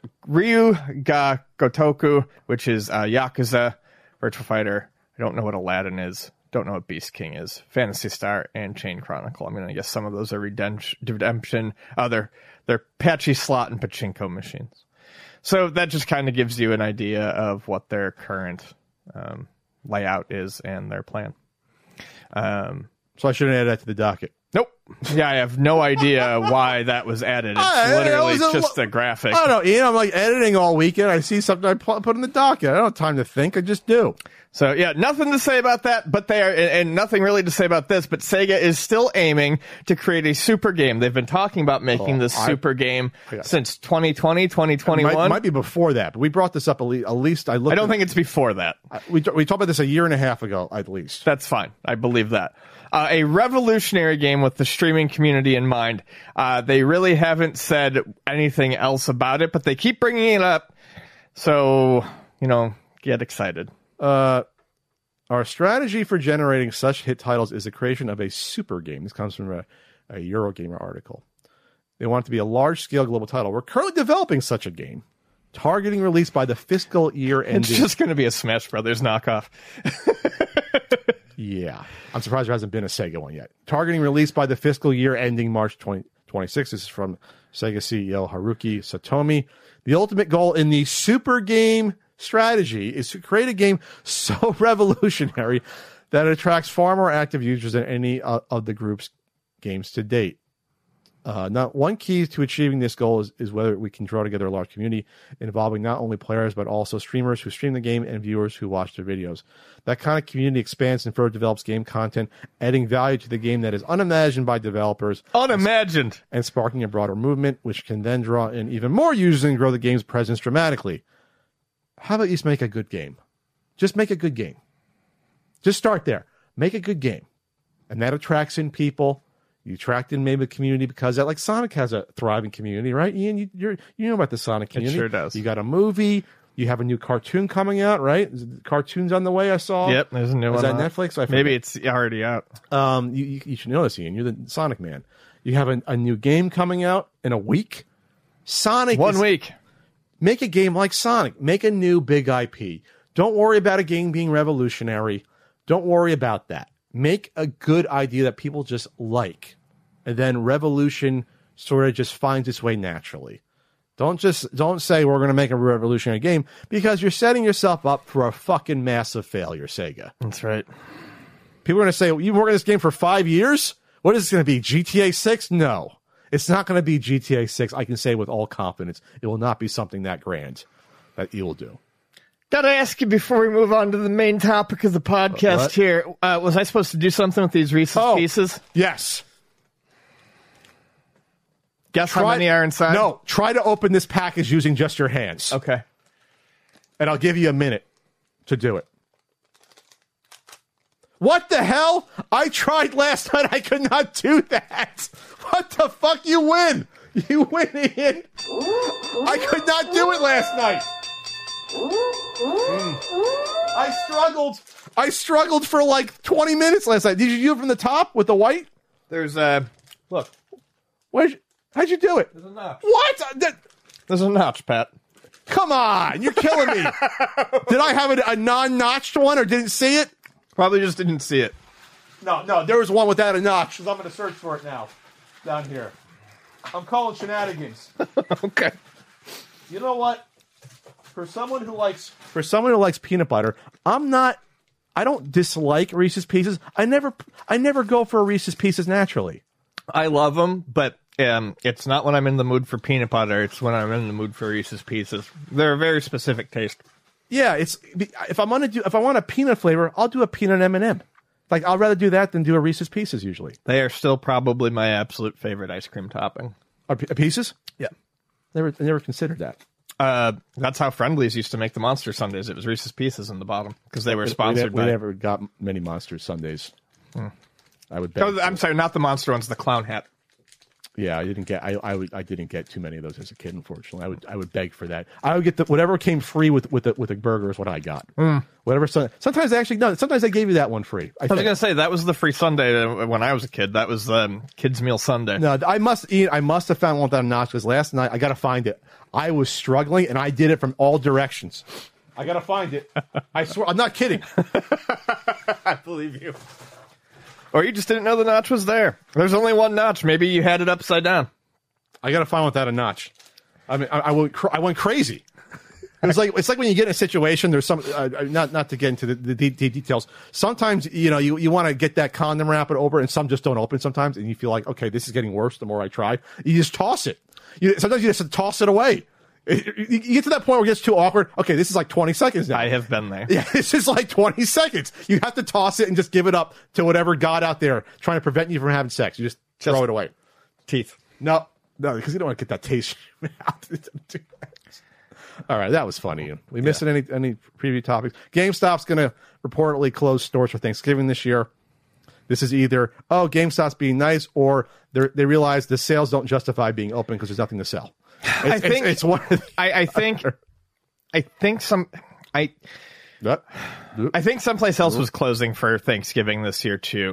Gotoku, which is Yakuza, Virtua Fighter. I don't know what Aladdin is. Don't know what Beast King is. Phantasy Star and Chain Chronicle. I guess some of those are redemption. They're patchy slot and pachinko machines. So that just kind of gives you an idea of what their current layout is and their plan. So I shouldn't add that to the docket. Nope. Yeah, I have no idea why that was added. It's literally just a graphic. I don't know, Ian. I'm like editing all weekend. I see something I put in the docket. I don't have time to think. I just do. So, yeah, nothing to say about that, but they are, and nothing really to say about this, but Sega is still aiming to create a super game. They've been talking about making this super game since 2020, 2021. It might be before that, but we brought this up at least. I don't think it's before that. We talked about this a year and a half ago, at least. That's fine. I believe that. A revolutionary game with the streaming community in mind. They really haven't said anything else about it, but they keep bringing it up. So, get excited. Our strategy for generating such hit titles is the creation of a super game. This comes from a Eurogamer article. They want it to be a large-scale global title. We're currently developing such a game, targeting release by the fiscal year ending. It's just going to be a Smash Brothers knockoff. Yeah. I'm surprised there hasn't been a Sega one yet. Targeting release by the fiscal year ending March 2026. This is from Sega CEO Haruki Satomi. The ultimate goal in the super game strategy is to create a game so revolutionary that it attracts far more active users than any of the group's games to date. Now, one key to achieving this goal is whether we can draw together a large community involving not only players but also streamers who stream the game and viewers who watch their videos. That kind of community expands and further develops game content, adding value to the game that is unimagined by developers. Unimagined! And sparking a broader movement, which can then draw in even more users and grow the game's presence dramatically. How about you just make a good game? Just make a good game. Just start there. Make a good game. And that attracts in people. You attract in maybe a community because that, like Sonic has a thriving community, right? Ian, you know about the Sonic community. It sure does. You got a movie. You have a new cartoon coming out, right? Cartoon's on the way, I saw. Yep, there's a new one. Is that Netflix? Maybe it's already out. You should know this, Ian. You're the Sonic man. You have a new game coming out in a week. Sonic. 1 week. Make a game like Sonic. Make a new big IP. Don't worry about a game being revolutionary. Don't worry about that. Make a good idea that people just like. And then revolution sort of just finds its way naturally. Don't say we're going to make a revolutionary game because you're setting yourself up for a fucking massive failure, Sega. That's right. People are going to say, you've been working on this game for 5 years? What is this going to be, GTA 6? No. It's not going to be GTA 6. I can say with all confidence, it will not be something that grand that you will do. Gotta ask you before we move on to the main topic of the podcast What? here. Was I supposed to do something with these Reese's Pieces? Yes. Guess how many are inside? No, try to open this package using just your hands. Okay. And I'll give you a minute to do it. What the hell? I tried last night. I could not do that. What the fuck? You win. You win, Ian. I could not do it last night. I struggled for like 20 minutes last night. Did you do it from the top with the white? There's look. How'd you do it? There's a notch. What? There's a notch, Pat. Come on, you're killing me. Did I have a non-notched one or didn't see it? Probably just didn't see it. No, there was one without a notch. So I'm going to search for it now. Down here. I'm calling shenanigans. Okay. You know what? For someone who likes peanut butter, I don't dislike Reese's Pieces. I never go for a Reese's Pieces naturally. I love them, but it's not when I'm in the mood for peanut butter. It's when I'm in the mood for Reese's Pieces. They're a very specific taste. Yeah, if I want a peanut flavor, I'll do a peanut M&M. Like I'd rather do that than do a Reese's Pieces usually. They are still probably my absolute favorite ice cream topping. Pieces? Yeah. Never considered that. That's how Friendly's used to make the Monster Sundays. It was Reese's Pieces in the bottom because they were sponsored by. We never got many Monster Sundays. I would bet. I'm sorry, not the Monster ones, the clown hat. Yeah, I didn't get too many of those as a kid. Unfortunately, I would beg for that. I would get whatever came free with a burger is what I got. Whatever. Sometimes they gave you that one free. I was gonna say that was the free Sunday when I was a kid. That was kids meal Sunday. No, I must have found one that I'm not because last night I got to find it. I was struggling and I did it from all directions. I got to find it. I swear, I'm not kidding. I believe you. Or you just didn't know the notch was there. There's only one notch. Maybe you had it upside down. I got to find without a notch. I mean, I went crazy. It's like when you get in a situation. There's some not to get into the details. Sometimes you want to get that condom wrapper over, and some just don't open. Sometimes, and you feel like, okay, this is getting worse. The more I try, you just toss it. Sometimes you just toss it away. You get to that point where it gets too awkward. Okay, this is like 20 seconds now. I have been there. Yeah, this is like 20 seconds. You have to toss it and just give it up to whatever God out there trying to prevent you from having sex. You just throw it away. Teeth. No, because you don't want to get that taste in your mouth. All right, that was funny. We missed any preview topics? GameStop's going to reportedly close stores for Thanksgiving this year. This is either, GameStop's being nice, or they realize the sales don't justify being open because there's nothing to sell. I think someplace else was closing for Thanksgiving this year too.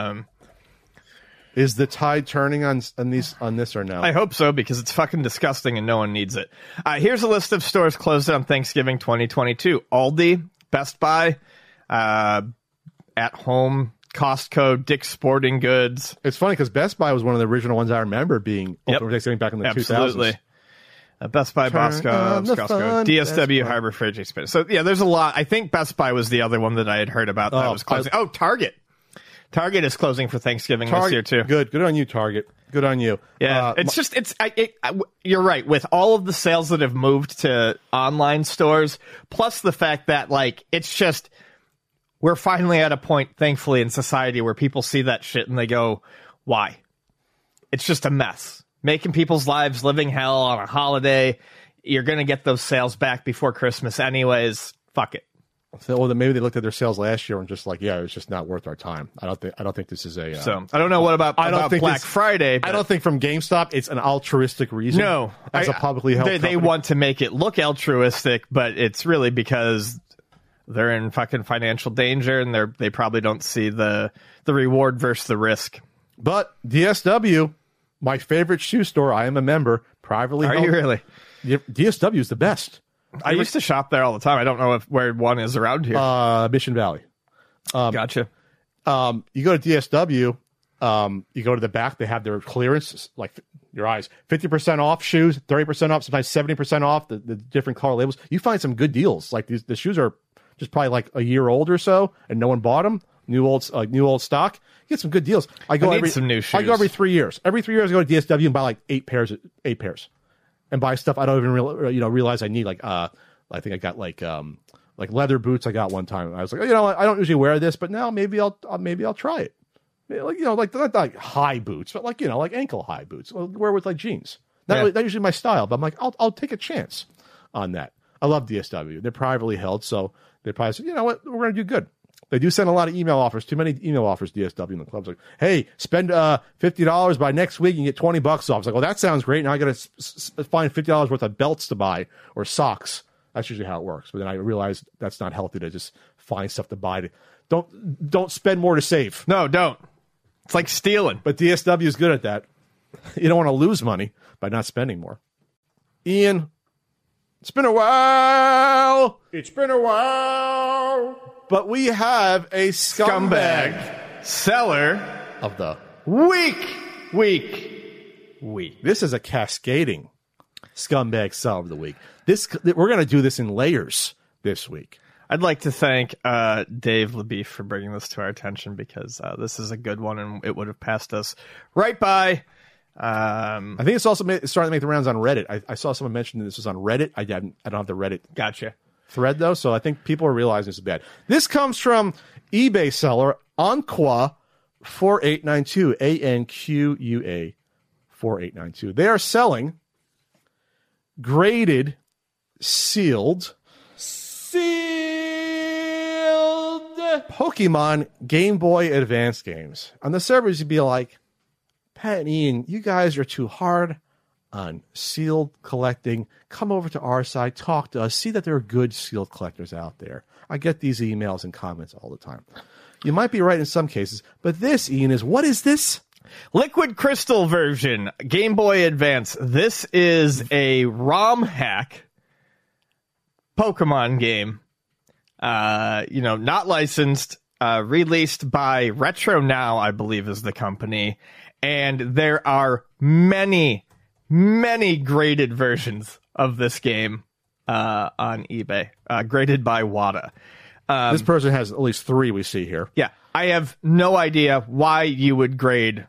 Is the tide turning on this or no? I hope so because it's fucking disgusting and no one needs it. Here's a list of stores closed on Thanksgiving 2022: Aldi, Best Buy, At Home, Costco, Dick's Sporting Goods. It's funny because Best Buy was one of the original ones I remember being open for Thanksgiving back in the 2000s. Best Buy, Costco, DSW, Harbor Freight, Express. So yeah, there's a lot. I think Best Buy was the other one that I had heard about that was closing. Target. Target is closing for Thanksgiving this year too. Good on you, Target. Good on you. Yeah, you're right. With all of the sales that have moved to online stores, plus the fact that it's just we're finally at a point, thankfully, in society where people see that shit and they go, "Why?" It's just a mess. Making people's lives living hell on a holiday. You're going to get those sales back before Christmas anyways. Fuck it. So, maybe they looked at their sales last year and just it's just not worth our time. I don't think this is a. So I don't know what about Black Friday. I don't think from GameStop it's an altruistic reason. No, as a publicly held they want to make it look altruistic, but it's really because they're in fucking financial danger and they probably don't see the reward versus the risk. But DSW, my favorite shoe store, I am a member, privately held. Are you really? DSW is the best. I used to shop there all the time. I don't know where one is around here. Mission Valley. Gotcha. You go to DSW, you go to the back, they have their clearance, like your eyes, 50% off shoes, 30% off, sometimes 70% off, the different color labels. You find some good deals. Like the shoes are just probably like a year old or so, and no one bought them. New old stock. You get some good deals. I need some new shoes. I go every 3 years. Every 3 years I go to DSW and buy like 8 pairs. And buy stuff I don't even realize I need. Like I think I got like Like leather boots I got one time. I was like, oh, you know what? I don't usually wear this, but now maybe I'll try it. Like, you know, like not like high boots, but like, you know, like ankle high boots. I'll wear with like jeans. Not usually my style, but I'm like, I'll take a chance on that. I love DSW. They're privately held, so they probably said, you know what, we're going to do good. They do send a lot of email offers, too many email offers, DSW, and the club's like, hey, spend $50 by next week and get $20 off. I was like, well, that sounds great. Now I got to find $50 worth of belts to buy or socks. That's usually how it works. But then I realized that's not healthy to just find stuff to buy. Don't spend more to save. No, don't. It's like stealing. But DSW is good at that. You don't want to lose money by not spending more. Ian, it's been a while. It's been a while. But we have a scumbag seller of the week. This is a cascading scumbag seller of the week. We're going to do this in layers this week. I'd like to thank Dave LaBeef for bringing this to our attention because this is a good one and it would have passed us right by. I think it's also starting to make the rounds on Reddit. I saw someone mention this was on Reddit. I don't have the Reddit thread though, so I think people are realizing this is bad. This comes from eBay seller Anqua 4892 ANQUA 4892. They are selling graded sealed Pokemon Game Boy Advance games. On the servers, you'd be like, Pat and Ian, you guys are too hard on sealed collecting. Come over to our side, talk to us, see that there are good sealed collectors out there. I get these emails and comments all the time. You might be right in some cases, but this, Ian, what is this? Liquid Crystal version, Game Boy Advance. This is a ROM hack Pokemon game. Not licensed, released by Retro Now, I believe is the company. And there are many, many graded versions of this game on eBay, graded by WATA. This person has at least 3 we see here. Yeah, I have no idea why you would grade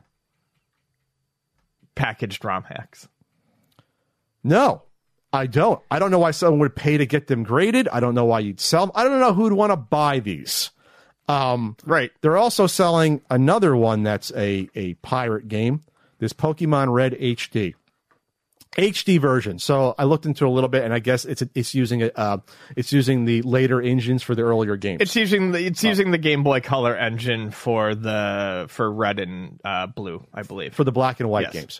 packaged ROM hacks. No, I don't. I don't know why someone would pay to get them graded. I don't know why you'd sell them. I don't know who'd want to buy these. Right. They're also selling another one that's a pirate game, this Pokemon Red HD version. So I looked into it a little bit, and I guess it's using the later engines for the earlier games. It's using the Game Boy Color engine for Red and Blue, I believe, for the black and white games.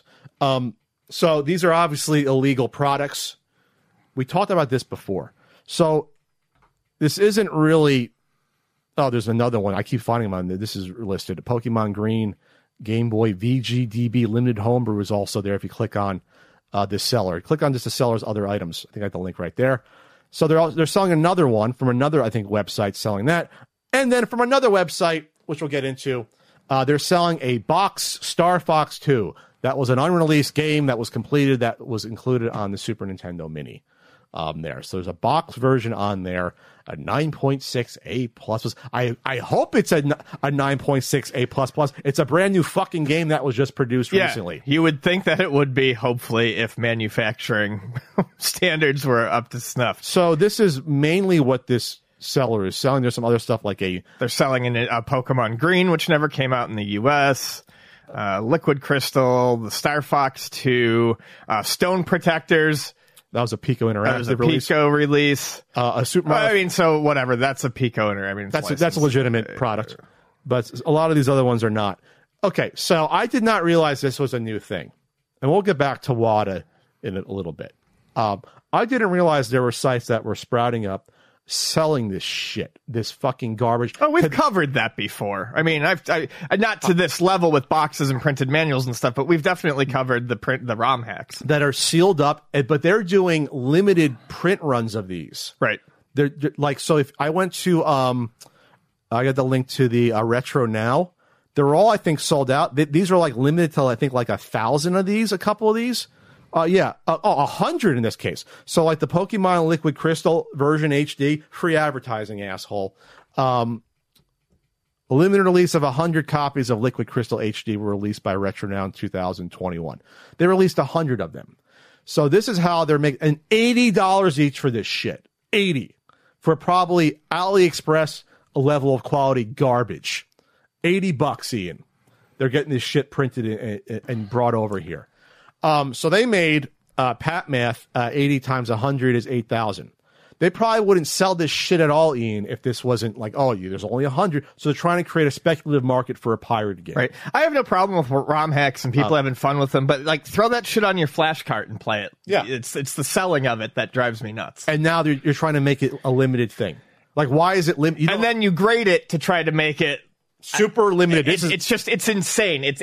So these are obviously illegal products. We talked about this before. So this isn't really. Oh, there's another one. I keep finding them on there. This is listed. Pokemon Green, Game Boy, VGDB Limited Homebrew is also there if you click on this seller. Click on just the seller's other items. I think I have the link right there. So they're selling another one from another, I think, website selling that. And then from another website, which we'll get into, they're selling a box Star Fox 2. That was an unreleased game that was completed that was included on the Super Nintendo Mini. There. So there's a box version on there, a 9.6 A++. I hope it's a 9.6 A++. It's a brand new fucking game that was just produced recently. You would think that it would be, hopefully, if manufacturing standards were up to snuff. So this is mainly what this seller is selling. There's some other stuff like they're selling a Pokemon Green, which never came out in the U.S., Liquid Crystal, the Star Fox 2, Stone Protectors. That was a Pico Interactive release. Pico release. A Super Mario. I mean, so whatever. That's a Pico Interactive. I mean, that's a legitimate product, but a lot of these other ones are not. Okay, so I did not realize this was a new thing, and we'll get back to WATA in a little bit. I didn't realize there were sites that were sprouting up selling this shit, this fucking garbage. Oh, we've covered that before. I mean, I've not to this level with boxes and printed manuals and stuff, but we've definitely covered the ROM hacks that are sealed up, but they're doing limited print runs of these. Right. They're like, so if I went to, I got the link to the Retro Now. They're all, I think, sold out. These are like limited to, I think, like 1,000 of these, a couple of these. 100 in this case. So like the Pokemon Liquid Crystal version HD, free advertising, asshole. A limited release of 100 copies of Liquid Crystal HD were released by Retro Now in 2021. They released 100 of them. So this is how they're making $80 each for this shit. 80 for probably AliExpress level of quality garbage. $80, Ian. They're getting this shit printed and brought over here. So they made Pat Math 80 times 100 is 8,000. They probably wouldn't sell this shit at all, Ian, if this wasn't like, there's only 100. So they're trying to create a speculative market for a pirated game. Right. I have no problem with ROM hacks and people having fun with them, but like throw that shit on your flash cart and play it. Yeah. It's the selling of it that drives me nuts. And now you're trying to make it a limited thing. Like, why is it limited? And then you grade it to try to make it super limited. It's insane. It's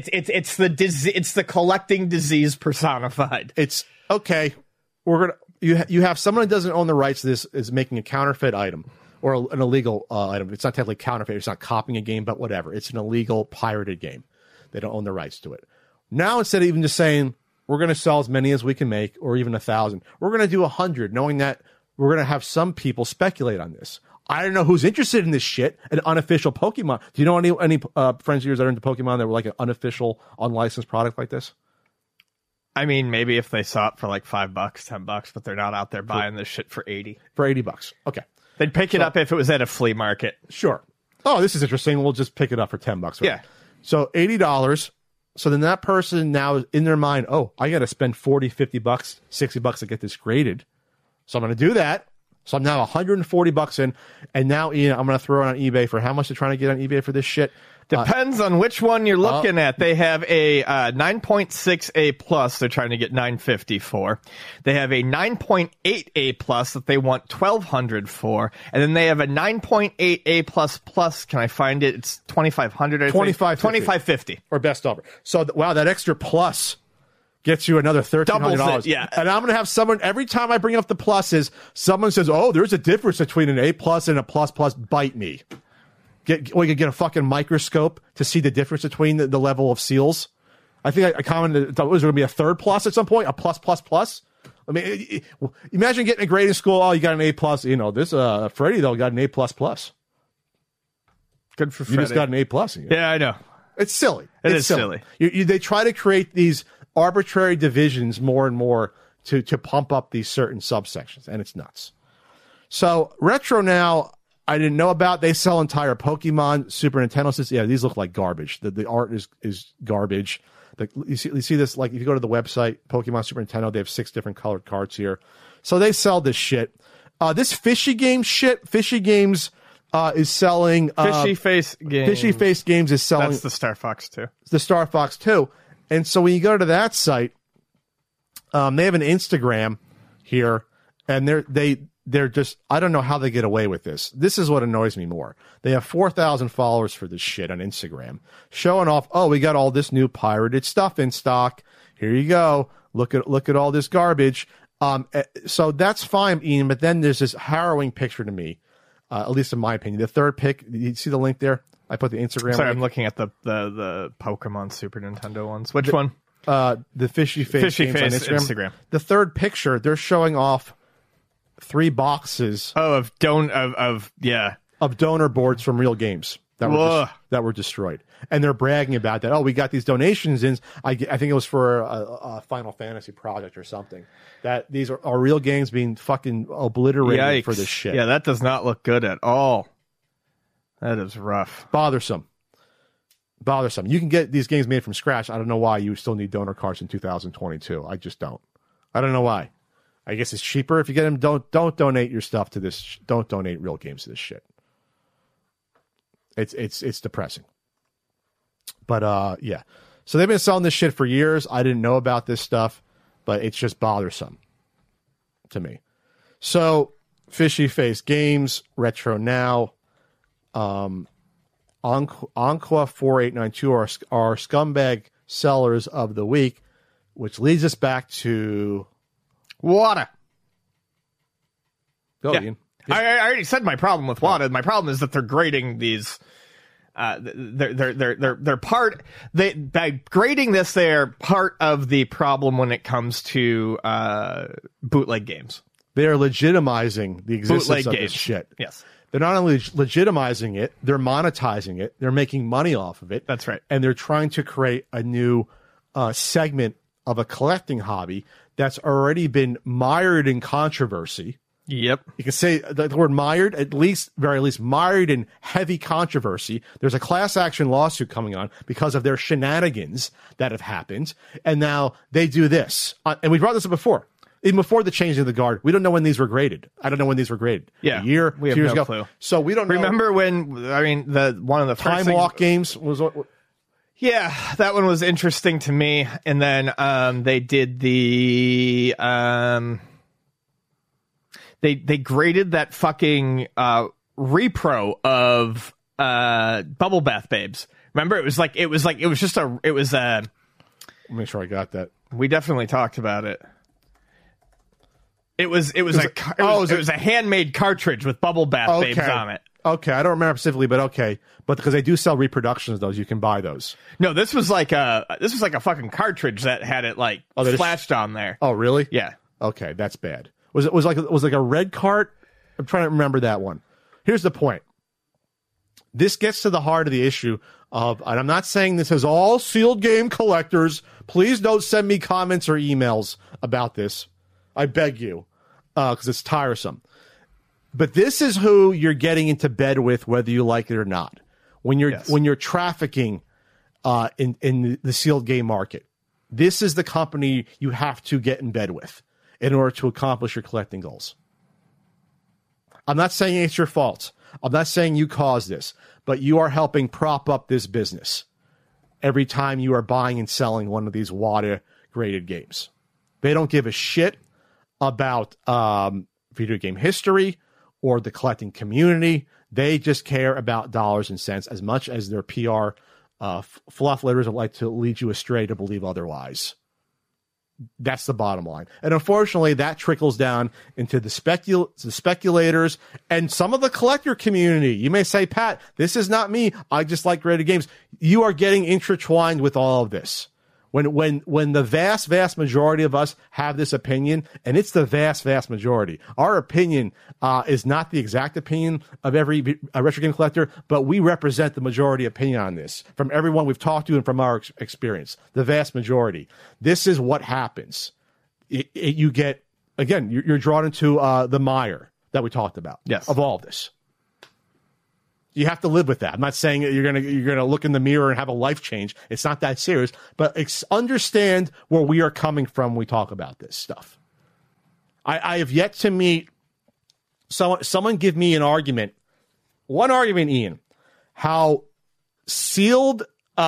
the collecting disease personified. It's okay. You have someone who doesn't own the rights to this is making a counterfeit item or an illegal item. It's not technically counterfeit. It's not copying a game, but whatever. It's an illegal pirated game. They don't own the rights to it. Now, instead of even just saying we're going to sell as many as we can make, or even 1,000, we're going to do 100, knowing that we're going to have some people speculate on this. I don't know who's interested in this shit. An unofficial Pokemon. Do you know any friends of yours that are into Pokemon that were like an unofficial, unlicensed product like this? I mean, maybe if they saw it for like $5, $10, but they're not out there buying this shit for 80. For $80. Okay. They'd pick it up if it was at a flea market. Sure. Oh, this is interesting. We'll just pick it up for $10. Right? Yeah. So $80. So then that person now is in their mind, I got to spend $40, $50, $60 to get this graded. So I'm going to do that. So I'm now $140 in. And now, Ian, I'm going to throw it on eBay for how much they're trying to get on eBay for this shit. Depends on which one you're looking at. They have a 9.6 A plus. They're trying to get $950 for. They have a 9.8 A plus that they want $1,200 for, and then they have a 9.8 A plus plus. Can I find it? It's $2,500. $2,550 or best offer. So wow, that extra plus gets you another $1,300. Yeah. And I'm going to have someone every time I bring up the pluses, someone says, there's a difference between an A plus and a plus plus. Bite me. We could get a fucking microscope to see the difference between the level of seals. I think I commented that was going to be a third plus at some point, a plus plus plus. I mean, imagine getting a grade in school. You got an A plus. This Freddie though got an A plus plus. Good for Freddie. You just got an A plus. Yeah, I know. It's silly. It's silly. They try to create these arbitrary divisions more and more to pump up these certain subsections, and it's nuts. So Retro Now, I didn't know about. They sell entire Pokemon Super Nintendo systems. Yeah, these look like garbage. The art is garbage. You see this, like, if you go to the website, Pokemon Super Nintendo, they have 6 different colored cards here. So they sell this shit. This Fishy Games shit, Fishy Games is selling... Fishy Face Games. Fishy Face Games is selling... That's the Star Fox 2. The Star Fox 2. And so when you go to that site, they have an Instagram here, and they're just, I don't know how they get away with this. This is what annoys me more. They have 4,000 followers for this shit on Instagram, showing off, we got all this new pirated stuff in stock. Here you go. Look at all this garbage. So that's fine, Ian, but then there's this harrowing picture to me, at least in my opinion. The third pic, you see the link there? I put the Instagram Sorry, link. I'm looking at the Pokemon Super Nintendo ones. Which one? The Fishy Face Games on Instagram. The third picture, they're showing off 3 boxes of donor boards from Real Games that were destroyed, and they're bragging about that. We got these donations in. I think it was for a Final Fantasy project or something. That these are Real Games being fucking obliterated for this shit. Yeah, that does not look good at all. That is rough. Bothersome. You can get these games made from scratch. I don't know why you still need donor cards in 2022. I just don't. I don't know why. I guess it's cheaper if you get them. Don't donate your stuff to this. Don't donate Real Games to this shit. It's depressing. But yeah. So they've been selling this shit for years. I didn't know about this stuff, but it's just bothersome to me. So Fishy Face Games, Retro Now, Anqua 4892 are our scumbag sellers of the week, which leads us back to WATA. Go, Ian. I already said my problem with WATA. My problem is that they're grading these. They're part. By grading this, they're part of the problem when it comes to bootleg games. They are legitimizing the existence bootleg of games. this shit. Yes. They're not only legitimizing it, they're monetizing it. They're making money off of it. That's right. And they're trying to create a new segment of a collecting hobby that's already been mired in controversy. Yep. You can say the word mired, very least mired in heavy controversy. There's a class action lawsuit coming on because of their shenanigans that have happened. And now they do this. And we brought this up before. Even before the changing of the guard, we don't know when these were graded. I don't know when these were graded. Yeah. A year, we have 2 years no ago. clue. So we don't know. Remember when, one of the first Time things, Walk games was what? Yeah, that one was interesting to me. And then they did the they graded that fucking repro of Bubble Bath Babes. Remember, it was Make sure I got that. we definitely talked about it. It was a handmade cartridge with Bubble Bath Babes on it. Okay, I don't remember specifically, but okay. But because they do sell reproductions of those, you can buy those. No, this was like a fucking cartridge that had it like flashed on there. Oh, really? Yeah. Okay, that's bad. Was like a red cart? I'm trying to remember that one. Here's the point. This gets to the heart of the issue of, and I'm not saying this is all sealed game collectors. Please don't send me comments or emails about this. I beg you, because it's tiresome. But this is who you're getting into bed with, whether you like it or not. When you're trafficking in the sealed game market, this is the company you have to get in bed with in order to accomplish your collecting goals. I'm not saying it's your fault. I'm not saying you caused this, but you are helping prop up this business every time you are buying and selling one of these WADA graded games. They don't give a shit about video game history or the collecting community. They just care about dollars and cents as much as their PR fluff letters would like to lead you astray to believe otherwise. That's the bottom line. And unfortunately, that trickles down into the speculators and some of the collector community. You may say, Pat, this is not me. I just like graded games. You are getting intertwined with all of this. When the vast majority of us have this opinion, and it's the vast majority, our opinion is not the exact opinion of every retro game collector, but we represent the majority opinion on this from everyone we've talked to and from our experience. The vast majority. This is what happens. You get, again, you're drawn into the mire that we talked about. Yes. Of all of this. You have to live with that. I'm not saying that you're gonna look in the mirror and have a life change. It's not that serious, but understand where we are coming from when we talk about this stuff. I have yet to meet someone give me an argument, one argument, Ian, how sealed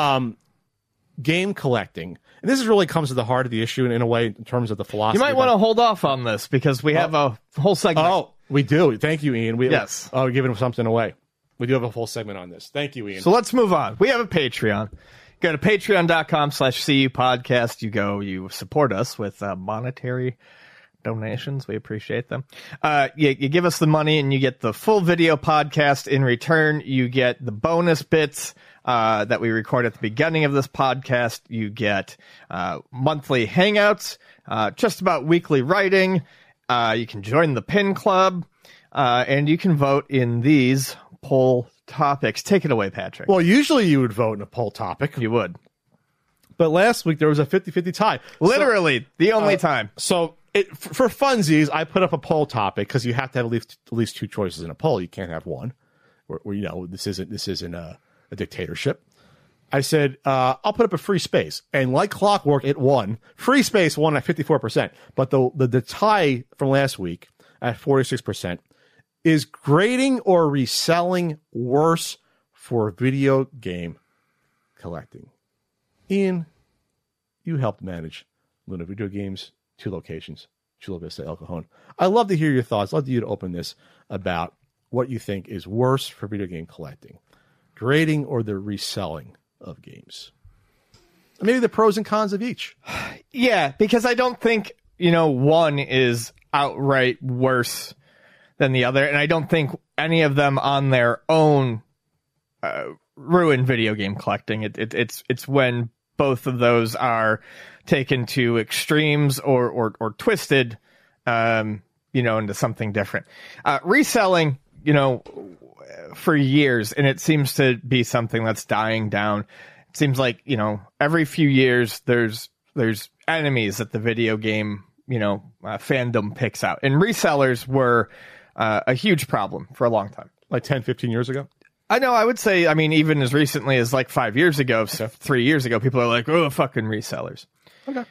game collecting, and this really comes to the heart of the issue in a way in terms of the philosophy. You might want to hold off on this because we have a whole segment. Oh, we do. Thank you, Ian. Yes. We're giving something away. We do have a full segment on this. Thank you, Ian. So let's move on. We have a Patreon. Go to patreon.com/CU podcast. You support us with monetary donations. We appreciate them. You give us the money and you get the full video podcast in return. You get the bonus bits that we record at the beginning of this podcast. You get monthly hangouts, just about weekly writing. You can join the Pin Club, and you can vote in these poll topics. Take it away, Patrick. Well, usually you would vote in a poll topic. You would. But last week there was a 50-50 tie. Literally, the only time. So for funsies, I put up a poll topic because you have to have at least two choices in a poll. You can't have one. Where this isn't a dictatorship. I said, I'll put up a free space. And like clockwork, it won. Free space won at 54%. But the tie from last week at 46%. Is grading or reselling worse for video game collecting? Ian, you helped manage Luna Video Games, 2 locations, Chula Vista, El Cajon. I'd love to hear your thoughts. I'd love you to open this about what you think is worse for video game collecting, grading or the reselling of games. Maybe the pros and cons of each. Yeah, because I don't think, one is outright worse than the other, and I don't think any of them on their own ruin video game collecting. It's when both of those are taken to extremes or twisted, into something different. Reselling, for years, and it seems to be something that's dying down. It seems like every few years there's enemies that the video game fandom picks out. And resellers were a huge problem for a long time. Like 10, 15 years ago? I know, I would say, I mean, even as recently as like 5 years ago, 3 years ago, people are like, oh, fucking resellers. Okay.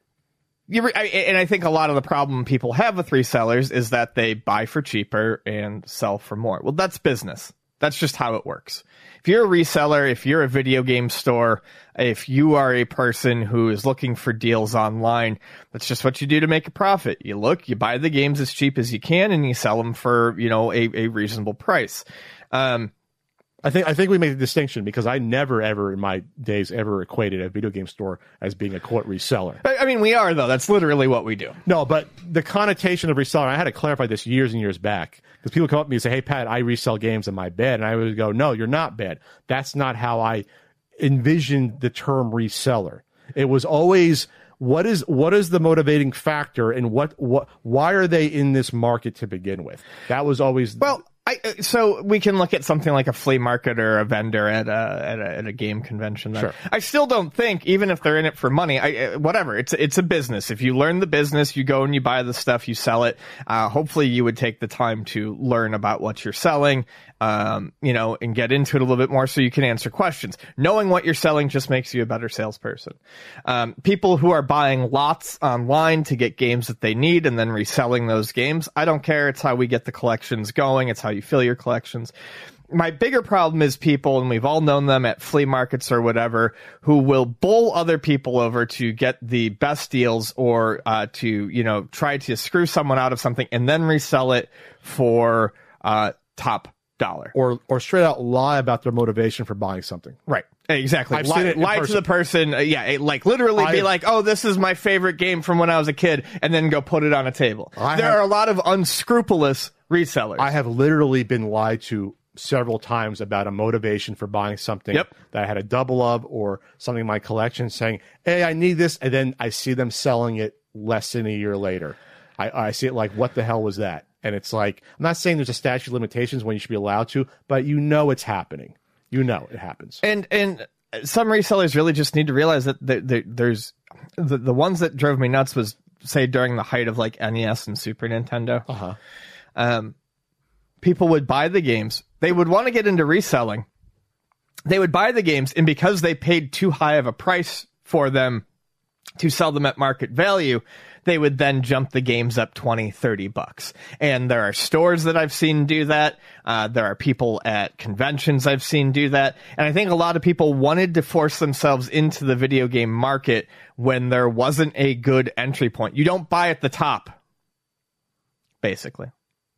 And I think a lot of the problem people have with resellers is that they buy for cheaper and sell for more. Well, that's business. That's just how it works. If you're a reseller, if you're a video game store, if you are a person who is looking for deals online, that's just what you do to make a profit. You buy the games as cheap as you can, and you sell them for, a reasonable price. I think we made a distinction because I never, ever in my days ever equated a video game store as being a quote reseller. I mean, we are, though. That's literally what we do. No, but the connotation of reseller, I had to clarify this years and years back because people come up to me and say, hey, Pat, I resell games. Am I bad? And I would go, no, you're not bad. That's not how I envisioned the term reseller. It was always, what is the motivating factor and why are they in this market to begin with? That was always... Well, so we can look at something like a flea market or a vendor at a game convention. Then. Sure. I still don't think, even if they're in it for money, whatever. It's a business. If you learn the business, you go and you buy the stuff, you sell it. Hopefully, you would take the time to learn about what you're selling, and get into it a little bit more so you can answer questions. Knowing what you're selling just makes you a better salesperson. People who are buying lots online to get games that they need and then reselling those games, I don't care. It's how we get the collections going. It's how you fill your collections. My bigger problem is people, and we've all known them at flea markets or whatever, who will bull other people over to get the best deals or to try to screw someone out of something and then resell it for top dollar, or straight out lie about their motivation for buying something. Right. Exactly. I've seen it in lie to person. the person. Like literally be like, oh, this is my favorite game from when I was a kid, and then go put it on a table. There are a lot of unscrupulous resellers. I have literally been lied to several times about a motivation for buying something that I had a double of or something in my collection saying, hey, I need this. And then I see them selling it less than a year later. I see it like, what the hell was that? And it's like, I'm not saying there's a statute of limitations when you should be allowed to, but it's happening. It happens. And some resellers really just need to realize that there's the ones that drove me nuts was, say, during the height of like NES and Super Nintendo. People would buy the games. They would want to get into reselling. They would buy the games, and because they paid too high of a price for them to sell them at market value, they would then jump the games up $20-$30. And there are stores that I've seen do that. There are people at conventions I've seen do that. And I think a lot of people wanted to force themselves into the video game market when there wasn't a good entry point. You don't buy at the top, basically.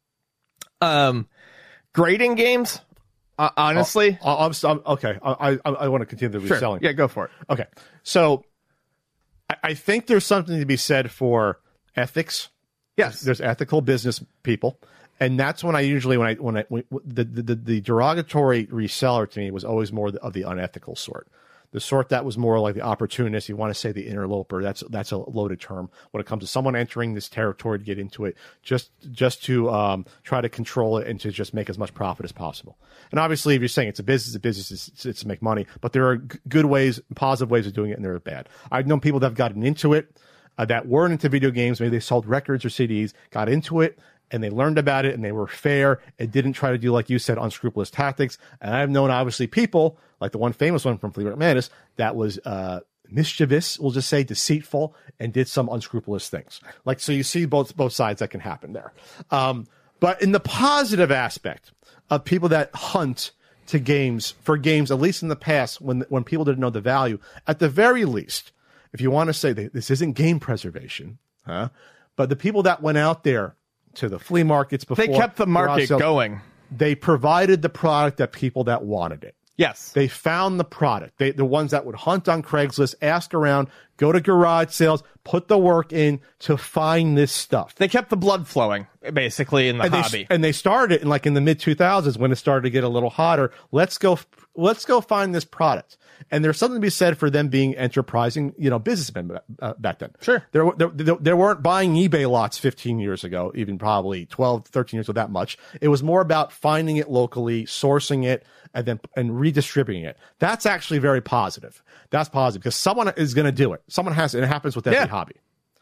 Grading games, honestly. Okay. I want to continue the reselling. Sure. Yeah, go for it. Okay. So I think there's something to be said for ethics. Yes. There's ethical business people. And that's when I usually, the derogatory reseller to me was always more of the unethical sort. The sort that was more like the opportunist. You want to say the interloper. That's a loaded term when it comes to someone entering this territory to get into it, just to try to control it and to just make as much profit as possible. And obviously, if you're saying it's a business, it's to make money. But there are good ways, positive ways of doing it, and there are bad. I've known people that have gotten into it that weren't into video games. Maybe they sold records or CDs, got into it, and they learned about it, and they were fair and didn't try to do, like you said, unscrupulous tactics. And I've known, obviously, people, like the one famous one from Flea Market Madness, that was mischievous, we'll just say, deceitful, and did some unscrupulous things. Like, so you see both sides that can happen there. But in the positive aspect of people that hunt to games, for games, at least in the past, when people didn't know the value, at the very least, if you want to say that this isn't game preservation, but the people that went out there to the flea markets before, they kept the market going. They provided the product that people that wanted it. Yes. They found the product. The ones that would hunt on Craigslist, ask around, go to garage sales, put the work in to find this stuff. They kept the blood flowing, basically, in the hobby. And they started in the mid 2000s when it started to get a little hotter. Let's go find this product. And there's something to be said for them being enterprising, businessmen back then. Sure. They weren't buying eBay lots 15 years ago, even probably 12, 13 years ago, that much. It was more about finding it locally, sourcing it, and redistributing it. That's actually very positive. That's positive because someone is going to do it. Someone has it. And it happens with every hobby.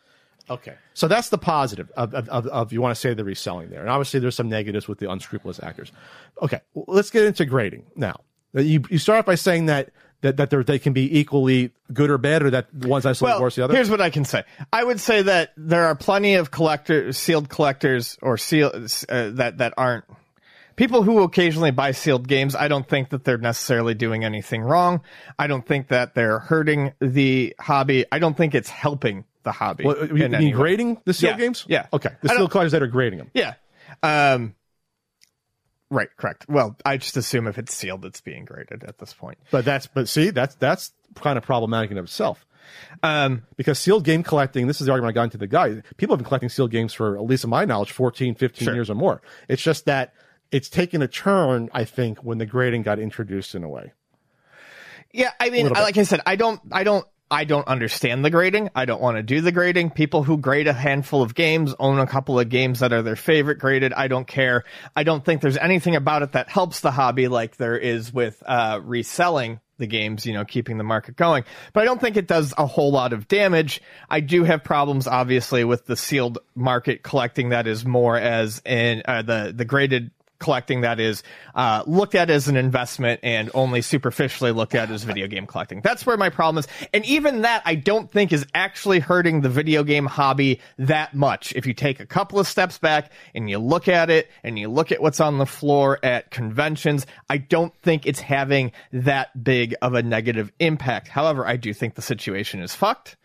Okay. So that's the positive of you want to say the reselling there. And obviously there's some negatives with the unscrupulous actors. Okay. Let's get into grading now. You start off by saying that they can be equally good or bad, or that one's isolated worse than the other? Here's what I can say. I would say that there are plenty of sealed collectors or that aren't people who occasionally buy sealed games. I don't think that they're necessarily doing anything wrong. I don't think that they're hurting the hobby. I don't think it's helping the hobby. Well, you mean grading the sealed games? Yeah. Okay. The sealed collectors that are grading them. Yeah. Right, correct. Well, I just assume if it's sealed, it's being graded at this point. But that's kind of problematic in itself. Because sealed game collecting, this is the argument I got into the guy. People have been collecting sealed games for, at least in my knowledge, 14, 15 years or more. It's just that it's taken a turn, I think, when the grading got introduced in a way. Yeah, I mean, like I said, I don't understand the grading. I don't want to do the grading. People who grade a handful of games own a couple of games that are their favorite graded. I don't care. I don't think there's anything about it that helps the hobby like there is with reselling the games, keeping the market going. But I don't think it does a whole lot of damage. I do have problems, obviously, with the sealed market collecting that is more as in the graded collecting that is looked at as an investment and only superficially looked at as video game collecting. That's where my problem is. And even that, I don't think is actually hurting the video game hobby that much. If you take a couple of steps back and you look at it and you look at what's on the floor at conventions, I don't think it's having that big of a negative impact. However, I do think the situation is fucked.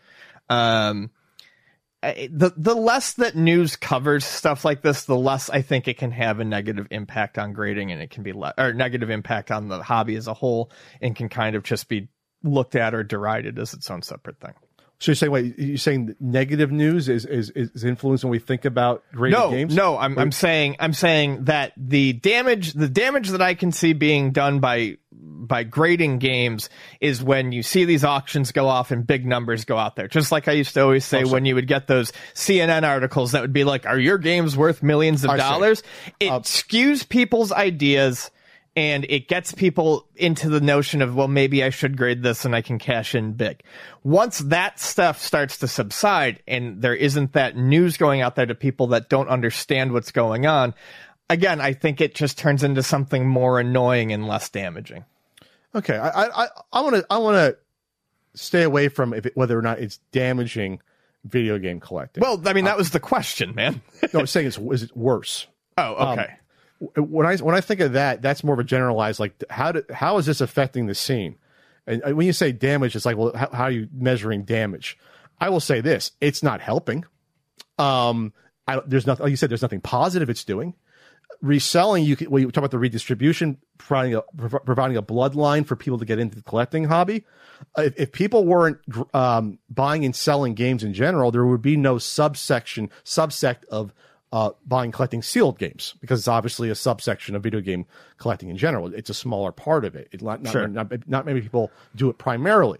The less that news covers stuff like this, the less I think it can have a negative impact on grading, and it can be or negative impact on the hobby as a whole, and can kind of just be looked at or derided as its own separate thing. So you're saying negative news is influencing when we think about graded games? No, I'm saying that the damage that I can see being done by grading games is when you see these auctions go off and big numbers go out there. Just like I used to always say when you would get those CNN articles that would be like, are your games worth millions of dollars? It skews people's ideas. And it gets people into the notion of, well, maybe I should grade this and I can cash in big. Once that stuff starts to subside and there isn't that news going out there to people that don't understand what's going on, again, I think it just turns into something more annoying and less damaging. Okay, I want to stay away from whether or not it's damaging video game collecting. Well, I mean, that was the question, man. No, I'm saying is it worse? Oh, okay. When I think of that, that's more of a generalized, like, how is this affecting the scene? And when you say damage, it's like, well, how are you measuring damage? I will say this: it's not helping. There's nothing, like you said, there's nothing positive it's doing. Reselling, you talk about the redistribution, providing a bloodline for people to get into the collecting hobby. If people weren't buying and selling games in general, there would be no subsect of buying, collecting sealed games, because it's obviously a subsection of video game collecting in general. It's a smaller part of it. Not many people do it primarily.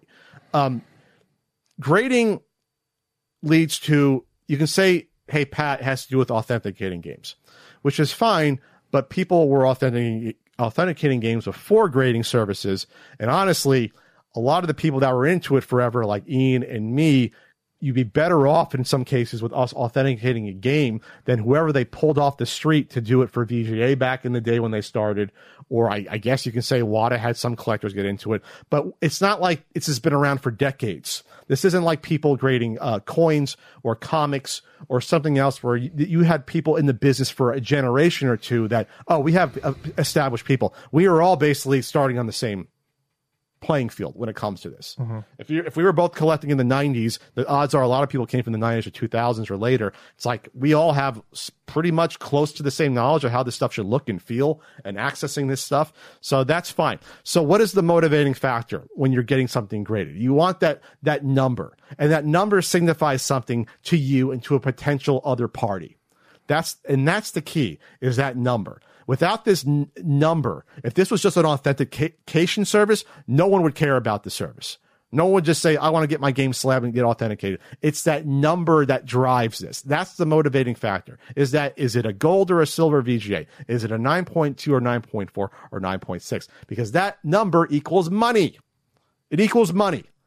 Grading leads to, you can say, hey, Pat, it has to do with authenticating games, which is fine, but people were authenticating games before grading services. And honestly, a lot of the people that were into it forever, like Ian and me, you'd be better off in some cases with us authenticating a game than whoever they pulled off the street to do it for VGA back in the day when they started. Or I guess you can say WATA had some collectors get into it, but it's not like it's just been around for decades. This isn't like people grading coins or comics or something else where you had people in the business for a generation or two that, we have established people. We are all basically starting on the same playing field when it comes to this. Mm-hmm. If we were both collecting in the 90s, the odds are a lot of people came from the 90s or 2000s or later. It's like we all have pretty much close to the same knowledge of how this stuff should look and feel and accessing this stuff. So that's fine. So what is the motivating factor when you're getting something graded? You want that number, and that number signifies something to you and to a potential other party. That's the key, is that number. Without this number, if this was just an authentication service, no one would care about the service. No one would just say, I want to get my game slabbed and get authenticated. It's that number that drives this. That's the motivating factor. Is it a gold or a silver VGA? Is it a 9.2 or 9.4 or 9.6? Because that number equals money. It equals money.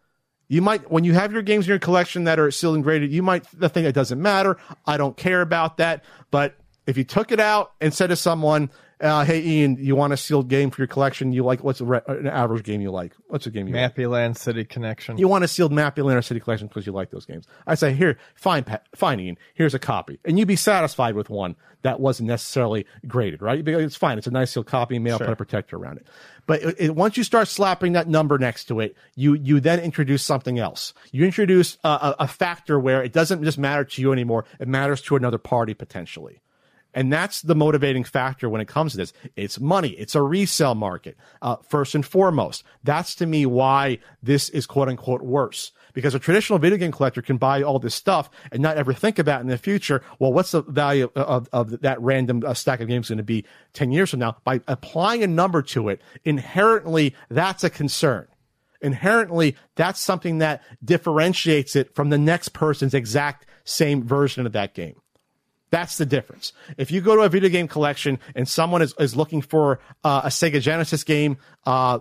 You might, when you have your games in your collection that are sealed and graded, you might think it doesn't matter. I don't care about that. But if you took it out and said to someone, hey, Ian, you want a sealed game for your collection? You like, what's an average game you like? What's a game you like? Mappy Land City Connection. You want a sealed Mappy Land or City Collection because you like those games. I say, here, fine, Ian, here's a copy. And you'd be satisfied with one that wasn't necessarily graded, right? Because it's fine. It's a nice sealed copy. Maybe I'll put a protector around it. But once you start slapping that number next to it, you then introduce something else. You introduce a factor where it doesn't just matter to you anymore. It matters to another party potentially. And that's the motivating factor when it comes to this. It's money. It's a resale market, first and foremost. That's to me why this is quote unquote worse. Because a traditional video game collector can buy all this stuff and not ever think about in the future, well, what's the value of that random stack of games going to be 10 years from now? By applying a number to it, inherently, that's a concern. Inherently, that's something that differentiates it from the next person's exact same version of that game. That's the difference. If you go to a video game collection and someone is looking for a Sega Genesis game, a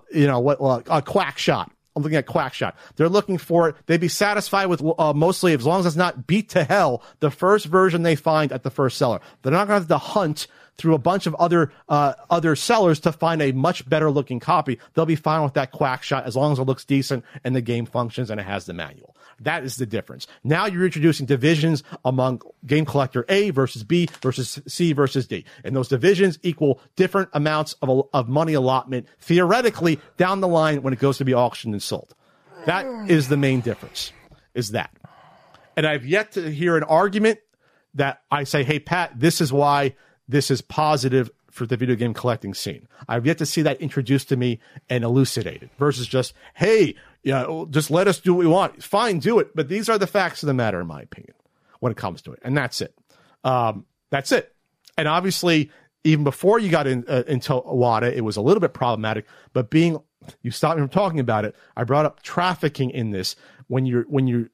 Quack Shot. I'm looking at Quack Shot. They're looking for it. They'd be satisfied with mostly, as long as it's not beat to hell, the first version they find at the first seller. They're not going to have to hunt through a bunch of other sellers to find a much better looking copy. They'll be fine with that Quack Shot as long as it looks decent and the game functions and it has the manual. That is the difference. Now you're introducing divisions among game collector A versus B versus C versus D. And those divisions equal different amounts of money allotment, theoretically, down the line when it goes to be auctioned and sold. That is the main difference, is that. And I've yet to hear an argument that I say, hey, Pat, this is why this is positive for the video game collecting scene. I've yet to see that introduced to me and elucidated versus just, hey, just let us do what we want. Fine, do it. But these are the facts of the matter, in my opinion, when it comes to it. And that's it. That's it. And obviously, even before you got into WATA, it was a little bit problematic. But you stopped me from talking about it. I brought up trafficking in this. When you're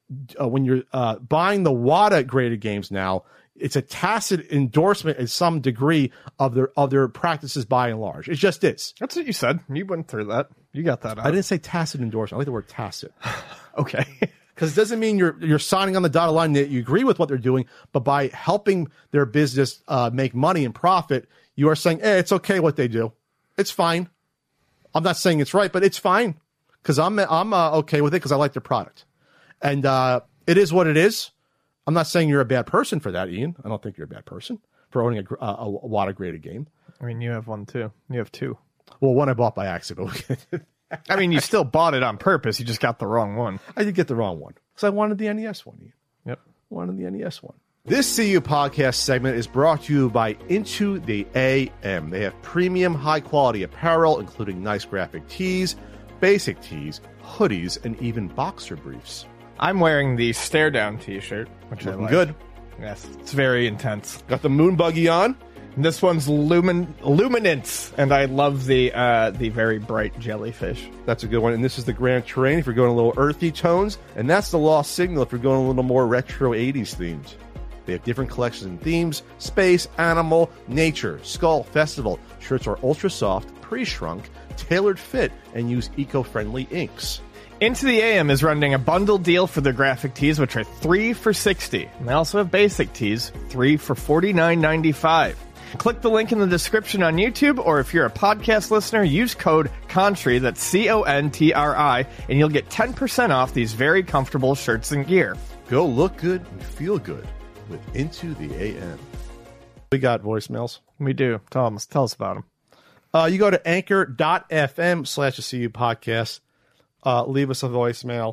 buying the WATA graded games now, it's a tacit endorsement in some degree of their practices by and large. It just is. That's what you said. You went through that. You got that out. I didn't say tacit endorsement. I like the word tacit. Okay. Because it doesn't mean you're signing on the dotted line that you agree with what they're doing, but by helping their business make money and profit, you are saying, hey, it's okay what they do. It's fine. I'm not saying it's right, but it's fine because I'm okay with it because I like their product. And it is what it is. I'm not saying you're a bad person for that, Ian. I don't think you're a bad person for owning a WATA graded game. I mean, you have one too. You have two. Well, one I bought by accident. I mean, you still bought it on purpose. You just got the wrong one. I did get the wrong one because I wanted the NES one, Ian. Yep. Wanted the NES one. This CU podcast segment is brought to you by Into the AM. They have premium, high-quality apparel, including nice graphic tees, basic tees, hoodies, and even boxer briefs. I'm wearing the Stare Down t-shirt, which Looking I like. good. Yes, it's very intense. Got the moon buggy on. And this one's Luminance, and I love the very bright jellyfish. That's a good one. And this is the Grand Terrain if you're going a little earthy tones. And that's the Lost Signal if you're going a little more retro 80s themes. They have different collections and themes: space, animal, nature, skull, festival. Shirts are ultra soft, pre-shrunk, tailored fit, and use eco-friendly inks. Into the AM is running a bundle deal for their graphic tees, which are 3 for $60. And they also have basic tees, 3 for $49.95. Click the link in the description on YouTube, or if you're a podcast listener, use code CONTRI, that's CONTRI, and you'll get 10% off these very comfortable shirts and gear. Go look good and feel good with Into the AM. We got voicemails. We do. Tell us about them. You go to anchor.fm/CU podcast. Leave us a voicemail,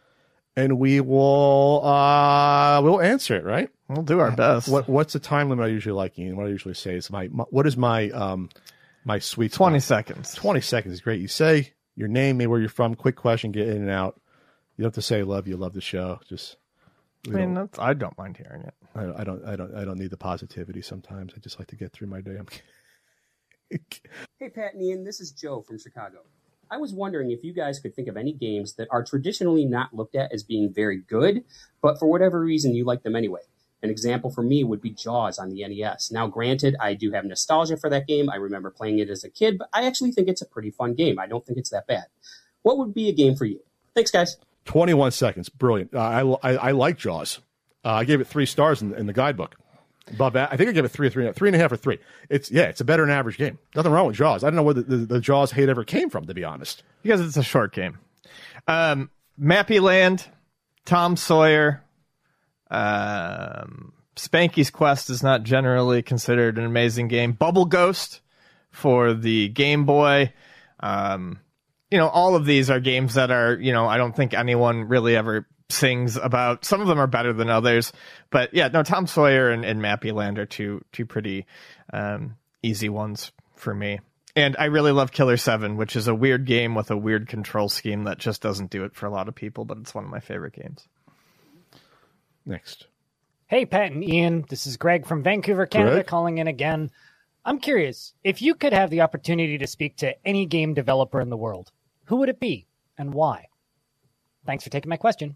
and we'll answer it. Right? We'll do our best. What's the time limit I usually like, Ian? What I usually say is my sweet spot? 20 seconds. 20 seconds is great. You say your name, maybe where you're from, quick question, get in and out. You don't have to say love the show. Just I don't mind hearing it. I don't need the positivity sometimes. I just like to get through my day. I'm kidding. Hey, Pat and Ian, this is Joe from Chicago. I was wondering if you guys could think of any games that are traditionally not looked at as being very good, but for whatever reason you like them anyway. An example for me would be Jaws on the NES. Now, granted, I do have nostalgia for that game. I remember playing it as a kid, but I actually think it's a pretty fun game. I don't think it's that bad. What would be a game for you? Thanks, guys. 21 seconds, brilliant. I like Jaws. I gave it 3 stars in the guidebook. Above that, I think I gave it 3.5 or 3. It's a better than average game. Nothing wrong with Jaws. I don't know where the Jaws hate ever came from, to be honest. Because it's a short game. Mappy Land, Tom Sawyer, Spanky's Quest is not generally considered an amazing game. Bubble Ghost for the Game Boy. All of these are games that are, I don't think anyone really ever sings about. Some of them are better than others. But yeah, no, Tom Sawyer and Mappy Land are two pretty easy ones for me. And I really love Killer 7, which is a weird game with a weird control scheme that just doesn't do it for a lot of people, but it's one of my favorite games. Next. Hey, Pat and Ian. This is Greg from Vancouver, Canada, calling in again. I'm curious, if you could have the opportunity to speak to any game developer in the world, who would it be and why? Thanks for taking my question.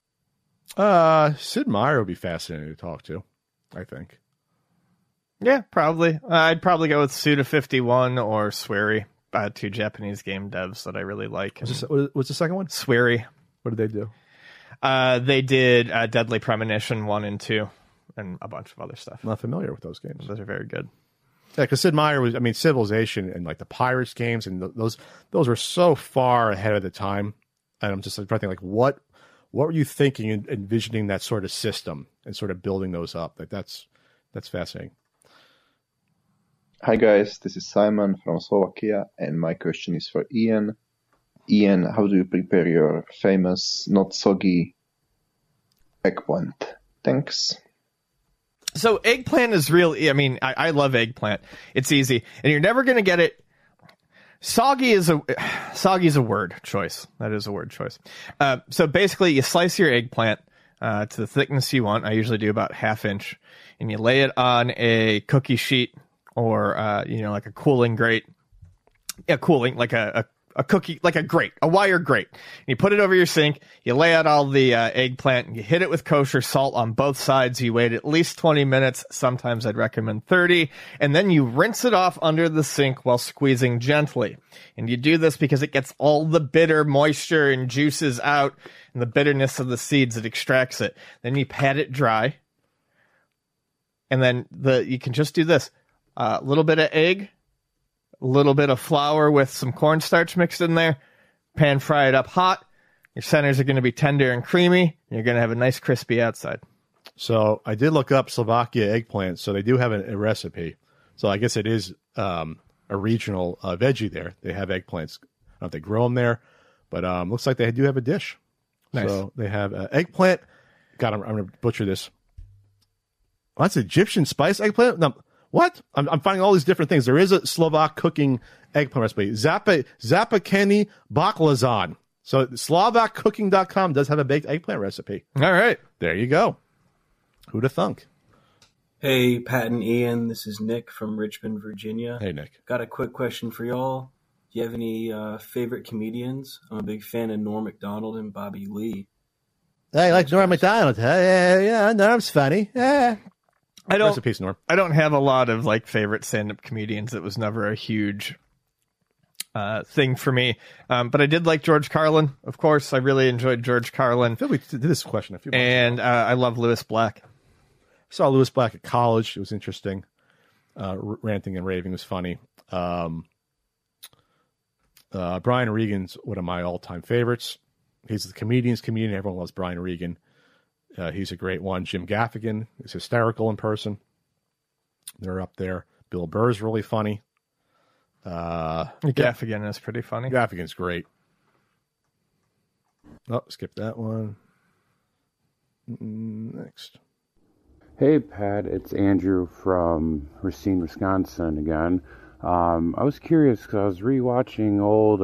Sid Meier would be fascinating to talk to, I think. Yeah, probably. I'd probably go with Suda51 or Swery, 2 Japanese game devs that I really like. What's the second one? Swery. What did they do? They did Deadly Premonition 1 and 2 and a bunch of other stuff. I'm not familiar with those games. Those are very good. Yeah, because Sid Meier Civilization and like the Pirates games and those were so far ahead of the time. And I'm just trying to think, like, what were you thinking in envisioning that sort of system and sort of building those up? Like that's fascinating. Hi guys, this is Simon from Slovakia, and my question is for Ian. Ian, how do you prepare your famous not soggy eggplant? Thanks. So eggplant is really, I love eggplant. It's easy, and you're never going to get it. Soggy is a word choice. That is a word choice. So basically, you slice your eggplant to the thickness you want. I usually do about 1/2 inch, and you lay it on a cookie sheet or like a cooling grate. Yeah, cooling like a cookie, like a grate, a wire grate. And you put it over your sink, you lay out all the eggplant, and you hit it with kosher salt on both sides. You wait at least 20 minutes. Sometimes I'd recommend 30. And then you rinse it off under the sink while squeezing gently. And you do this because it gets all the bitter moisture and juices out and the bitterness of the seeds. It extracts it. Then you pat it dry. And then you can just do this. A little bit of egg, a little bit of flour with some cornstarch mixed in there, pan fry it up hot. Your centers are going to be tender and creamy, and you're going to have a nice crispy outside. So I did look up Slovakia eggplant, so they do have a recipe. So I guess it is a regional veggie there. They have eggplants. I don't know if they grow them there, but looks like they do have a dish. Nice. So they have eggplant. God, I'm going to butcher this. Oh, that's Egyptian spice eggplant? No. What? I'm finding all these different things. There is a Slovak cooking eggplant recipe. Zapakeni baklazan. So SlovakCooking.com does have a baked eggplant recipe. All right. There you go. Who'd have thunk? Hey, Pat and Ian. This is Nick from Richmond, Virginia. Hey, Nick. Got a quick question for y'all. Do you have any favorite comedians? I'm a big fan of Norm Macdonald and Bobby Lee. Hey, like Norm Macdonald, huh? Yeah, Norm's funny. Yeah. Rest in peace, Norm. I don't have a lot of favorite stand-up comedians. It was never a huge thing for me. But I did like George Carlin, of course. I really enjoyed George Carlin. I feel we did this question a few months and ago. I love Louis Black. I saw Louis Black at college. It was interesting. Ranting and raving was funny. Brian Regan's one of my all-time favorites. He's the comedian's comedian. Everyone loves Brian Regan. He's a great one. Jim Gaffigan is hysterical in person. They're up there. Bill Burr's really funny. Gaffigan is pretty funny. Gaffigan's great. Oh, skip that one. Next. Hey, Pat. It's Andrew from Racine, Wisconsin again. I was curious because I was rewatching old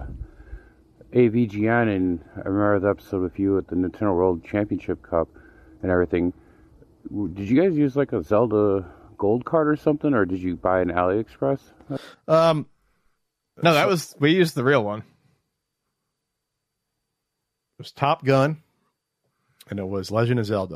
AVGN, and I remember the episode with you at the Nintendo World Championship Cup and everything. Did you guys use a Zelda gold card or something, or did you buy an AliExpress? No, we used the real one. It was Top Gun, and it was Legend of Zelda.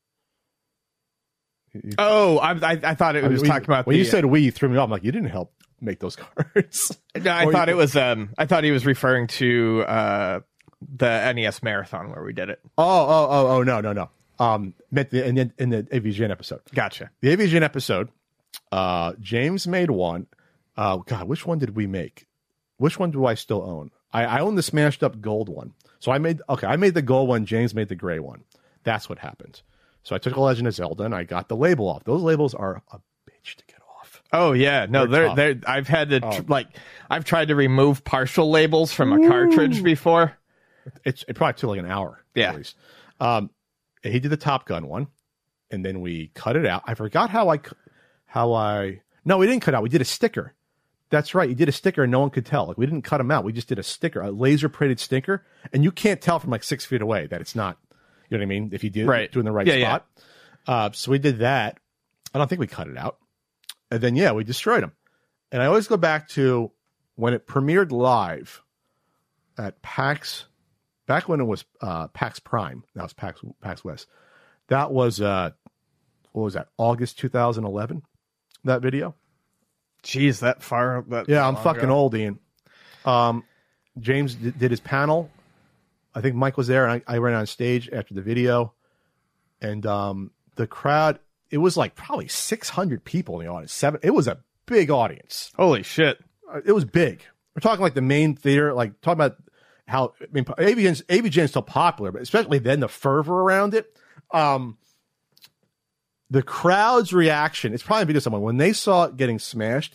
I thought it was talking about. When you said you threw me off. I'm like, you didn't help make those cards. No, I thought it was. I thought he was referring to The NES Marathon where we did it. Oh, no. Meant in the AVGN episode. Gotcha. The AVGN episode, James made one. God, which one did we make? Which one do I still own? I own the smashed up gold one. So I made the gold one. James made the gray one. That's what happened. So I took a Legend of Zelda and I got the label off. Those labels are a bitch to get off. Oh yeah, no, they're I've had to I've tried to remove partial labels from a cartridge before. It probably took like an hour. Yeah. At least. He did the Top Gun one, and then we cut it out. I forgot No, we didn't cut out. We did a sticker. That's right. You did a sticker and no one could tell. Like, we didn't cut them out. We just did a sticker, a laser printed sticker, and you can't tell from like 6 feet away that it's not. You know what I mean? If you do it in the right spot. Yeah. So we did that. I don't think we cut it out. And then we destroyed them. And I always go back to when it premiered live at PAX. Back when it was PAX Prime. That was PAX West. That was what was that? August 2011. That video. Jeez, that far. I'm fucking old, Ian. James did his panel. I think Mike was there, and I ran on stage after the video. And the crowd, it was like probably 600 people in the audience. It was a big audience. Holy shit. It was big. We're talking like the main theater, like talking about how, I mean, AVGN is still popular, but especially then the fervor around it. The crowd's reaction, it's probably a video someone, when they saw it getting smashed,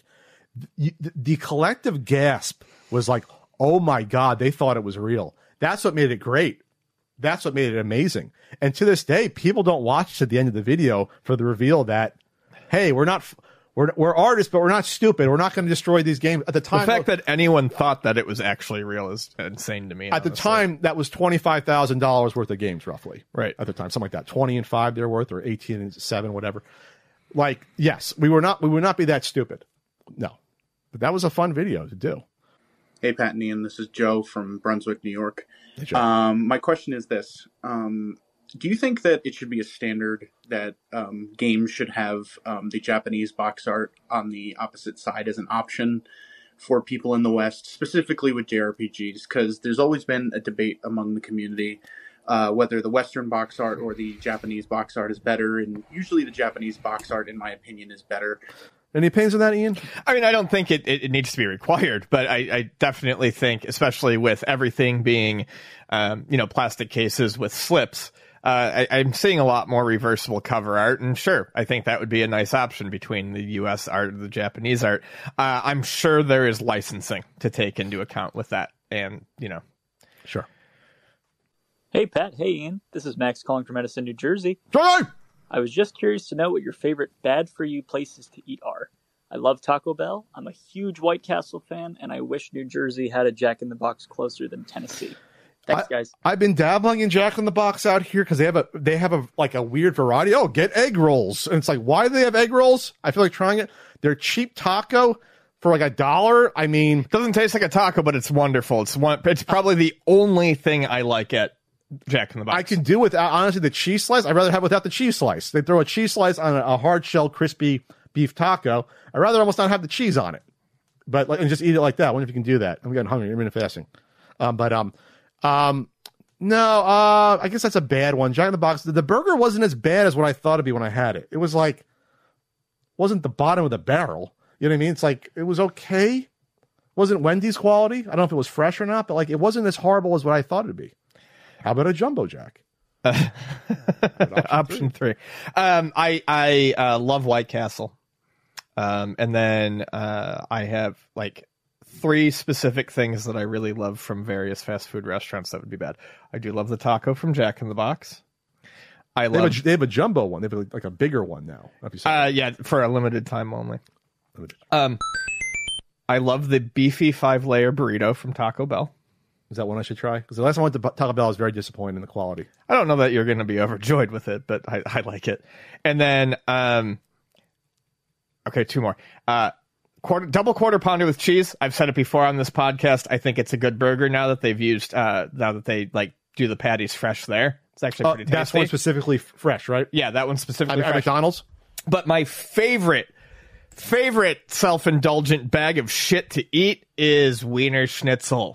the collective gasp was like, oh my God, they thought it was real. That's what made it great. That's what made it amazing. And to this day, people don't watch to the end of the video for the reveal that, hey, we're artists, but we're not stupid. We're not going to destroy these games. At the time, the fact that anyone thought that it was actually real is insane to me. At the time, that was $25,000 worth of games, roughly. Right. At the time, something like that. 20 and 5 they're worth, or 18 and 7, whatever. Like, yes, we would not be that stupid. No. But that was a fun video to do. Hey, Pat and Ian, this is Joe from Brunswick, New York. Hey, Joe. My question is this. Do you think that it should be a standard that games should have the Japanese box art on the opposite side as an option for people in the West, specifically with JRPGs? Because there's always been a debate among the community whether the Western box art or the Japanese box art is better, and usually the Japanese box art, in my opinion, is better. Any opinions on that, Ian? I mean, I don't think it needs to be required, but I definitely think, especially with everything being, plastic cases with slips, I'm seeing a lot more reversible cover art, and sure, I think that would be a nice option between the U.S. art and the Japanese art. I'm sure there is licensing to take into account with that, and, Sure. Hey, Pat. Hey, Ian. This is Max calling from Edison, New Jersey. Joy! I was just curious to know what your favorite bad-for-you places to eat are. I love Taco Bell. I'm a huge White Castle fan, and I wish New Jersey had a Jack in the Box closer than Tennessee. Thanks, guys. I've been dabbling in Jack in the Box out here because they have a weird variety. Oh, get egg rolls, and it's like, why do they have egg rolls? I feel like trying it. They're cheap taco for like $1. I mean, it doesn't taste like a taco, but it's wonderful. It's probably the only thing I like at Jack in the Box. I can do without, honestly, the cheese slice. I'd rather have without the cheese slice. They throw a cheese slice on a hard shell, crispy beef taco. I'd rather almost not have the cheese on it, and just eat it like that. I wonder if you can do that. I'm getting hungry. I'm fasting. No, I guess that's a bad one. Jack in the Box. The burger wasn't as bad as what I thought it'd be when I had it. It was like, wasn't the bottom of the barrel. You know what I mean? It's like, it was okay. Wasn't Wendy's quality. I don't know if it was fresh or not, but like, it wasn't as horrible as what I thought it'd be. How about a Jumbo Jack? Option three. I love White Castle. And then I have like 3 specific things that I really love from various fast food restaurants that would be bad. I do love the taco from Jack in the Box. They have a jumbo one. They have like a bigger one now. Yeah, for a limited time only. I love the beefy 5-layer burrito from Taco Bell. Is that one I should try? Because the last time I went to Taco Bell, I was very disappointed in the quality. I don't know that you're going to be overjoyed with it, but I like it. And then, okay, 2 more. Double quarter pounder with cheese. I've said it before on this podcast. I think it's a good burger now that they've used, now that they like do the patties fresh there. It's actually pretty tasty. That's one specifically fresh, right? Yeah, that one specifically fresh. At McDonald's? But my favorite self-indulgent bag of shit to eat is Wiener Schnitzel.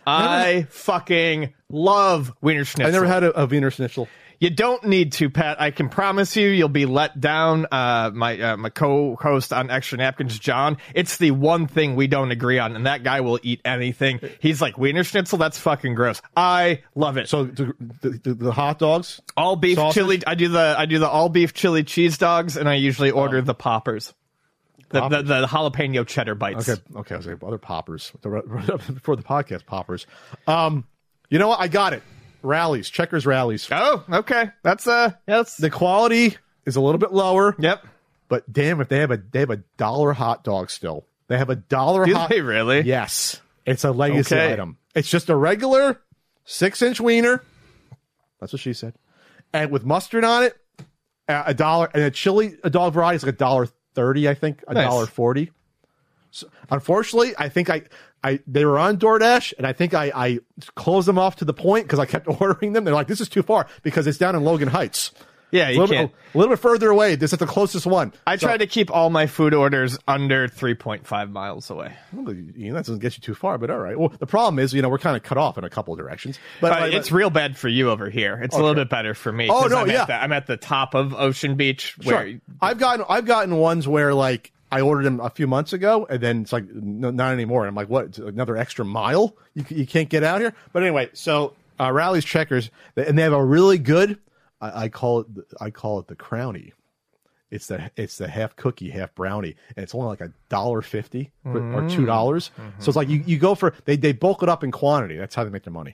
I fucking love Wiener Schnitzel. I never had a Wiener Schnitzel. You don't need to, Pat. I can promise you'll be let down. My co-host on Extra Napkins, John, it's the one thing we don't agree on, and that guy will eat anything. He's like, Wiener Schnitzel? That's fucking gross. I love it. So the hot dogs? All beef sausage? chili. I do the all beef chili cheese dogs, and I usually order the poppers. The jalapeno cheddar bites. Okay. I was like, other poppers. Before the podcast, poppers. You know what? I got it. Rallies, Checkers rallies. Oh, okay. That's the quality is a little bit lower. Yep. But damn, if they have a $1 hot dog still. They have $1 Do hot. they really? Yes. It's a legacy Okay. item. It's just a regular 6-inch wiener. That's what she said. And with mustard on it, $1, and a chili, a dog variety is like $1.30, I think, $1.40. So, unfortunately, I think they were on DoorDash, and I think I closed them off to the point because I kept ordering them. They're like, this is too far because it's down in Logan Heights. Yeah, you can't. A little bit further away. This is the closest one. I try to keep all my food orders under 3.5 miles away. Well, that doesn't get you too far, but all right. Well, the problem is, we're kind of cut off in a couple of directions. But it's real bad for you over here. It's a little bit better for me. Oh, no, I'm at the top of Ocean Beach. Sure. I've gotten ones where, like, I ordered them a few months ago, and then it's like, no, not anymore. And I'm like, what? It's another extra mile? You can't get out here? But anyway, so Rally's Checkers, and they have a really good, I call it the Crownie. It's the half cookie, half brownie, and it's only like $1.50 or $2. Mm-hmm. So it's like you go for they bulk it up in quantity. That's how they make their money.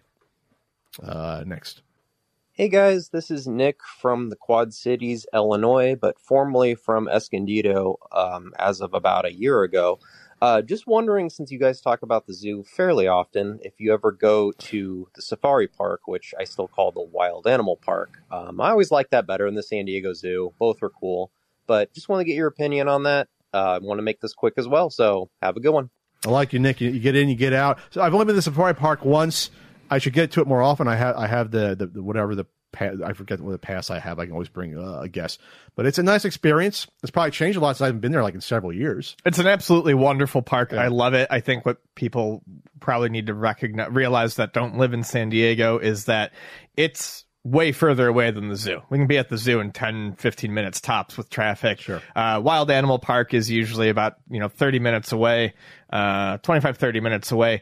Next. Hey guys, this is Nick from the Quad Cities, Illinois, but formerly from Escondido as of about a year ago. Just wondering, since you guys talk about the zoo fairly often, if you ever go to the safari park, which I still call the wild animal park. I always liked that better than the San Diego Zoo. Both were cool, but just want to get your opinion on that. I want to make this quick as well, so have a good one. I like you, Nick. You get in, you get out. So I've only been to the safari park once. I should get to it more often. I have the whatever the I forget what the pass I have. I can always bring a guest, but it's a nice experience. It's probably changed a lot since I haven't been there like in several years. It's an absolutely wonderful park. Yeah. I love it. I think what people probably need to realize that don't live in San Diego is that it's way further away than the zoo. We can be at the zoo in 10, 15 minutes tops with traffic. Sure. Wild Animal Park is usually about 30 minutes away, 25, 30 minutes away.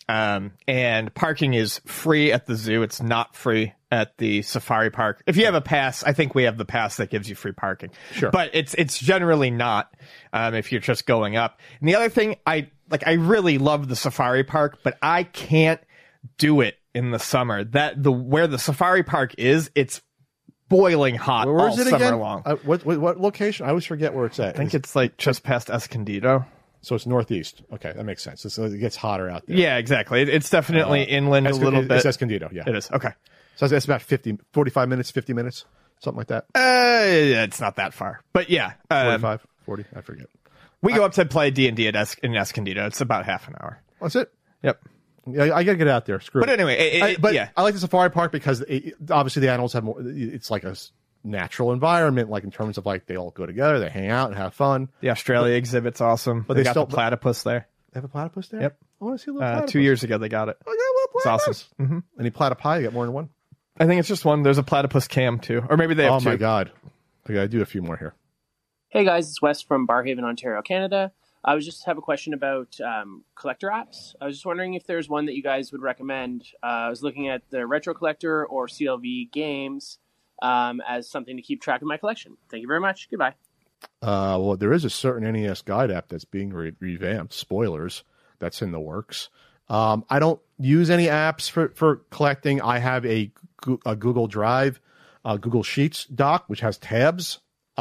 And parking is free at the zoo. It's not free at the safari park. If you have a pass, I think we have the pass that gives you free parking. Sure. But it's generally not, if you're just going up. And the other thing, I really love the safari park, but I can't do it in the summer. Where the safari park is, it's boiling hot all summer long. What location? I always forget where it's at. I think it's like just past Escondido. So it's northeast. Okay, that makes sense. So it gets hotter out there. Yeah, exactly. It's definitely inland a little bit. It's Escondido, yeah. It is. Okay. So it's about 45 minutes, 50 minutes, something like that. It's not that far. But yeah. 45, 40, I forget. We go up to play D&D in Escondido. It's about half an hour. That's it? Yep. Yeah, I got to get out there. Screw it. But anyway, I like the safari park because obviously the animals have more, it's like a natural environment, like in terms of like they all go together, they hang out and have fun. The Australia exhibit's awesome. But they got the platypus there. They have a platypus there? Yep. I want to see a little platypus. 2 years ago they got it. Oh, yeah, it's awesome. Mm-hmm. Any platypi? You got more than one? I think it's just one. There's a platypus cam too. Or maybe they have two. Oh my God. I got to do a few more here. Hey guys, it's Wes from Barhaven, Ontario, Canada. I have a question about collector apps. I was just wondering if there's one that you guys would recommend. I was looking at the Retro Collector or CLV Games as something to keep track of my collection. Thank you very much. Goodbye. Well, there is a certain NES guide app that's being revamped. Spoilers. That's in the works. I don't use any apps for collecting. I have a Google Drive, Google Sheets doc, which has tabs.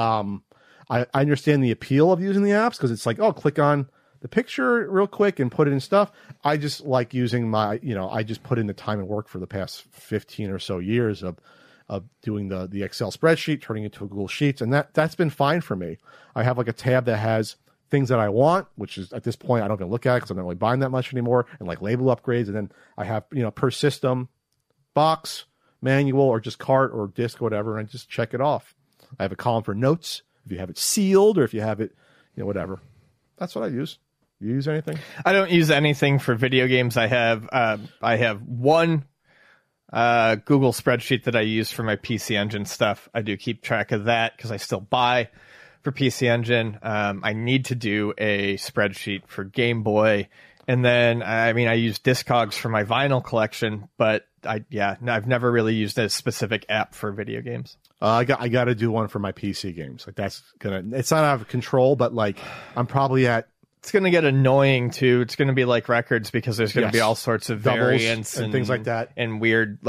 I understand the appeal of using the apps because it's like, oh, click on the picture real quick and put it in stuff. I just like using I just put in the time and work for the past 15 or so years of doing the Excel spreadsheet, turning it to a Google Sheets, and that's been fine for me. I have like a tab that has things that I want, which is at this point I don't even look at it because I'm not really buying that much anymore, and like label upgrades, and then I have per system, box, manual, or just cart or disc or whatever, and I just check it off. I have a column for notes if you have it sealed or if you have it, whatever. That's what I use. You use anything? I don't use anything for video games. I have one Google spreadsheet that I use for my PC Engine stuff. I do keep track of that because I still buy for PC Engine. I need to do a spreadsheet for Game Boy. And then, I use Discogs for my vinyl collection, but I've never really used a specific app for video games. I got to do one for my PC games. Like it's not out of control, but like I'm probably at. It's going to get annoying too. It's going to be like records because there's going to be all sorts of doubles variants and things like that and weird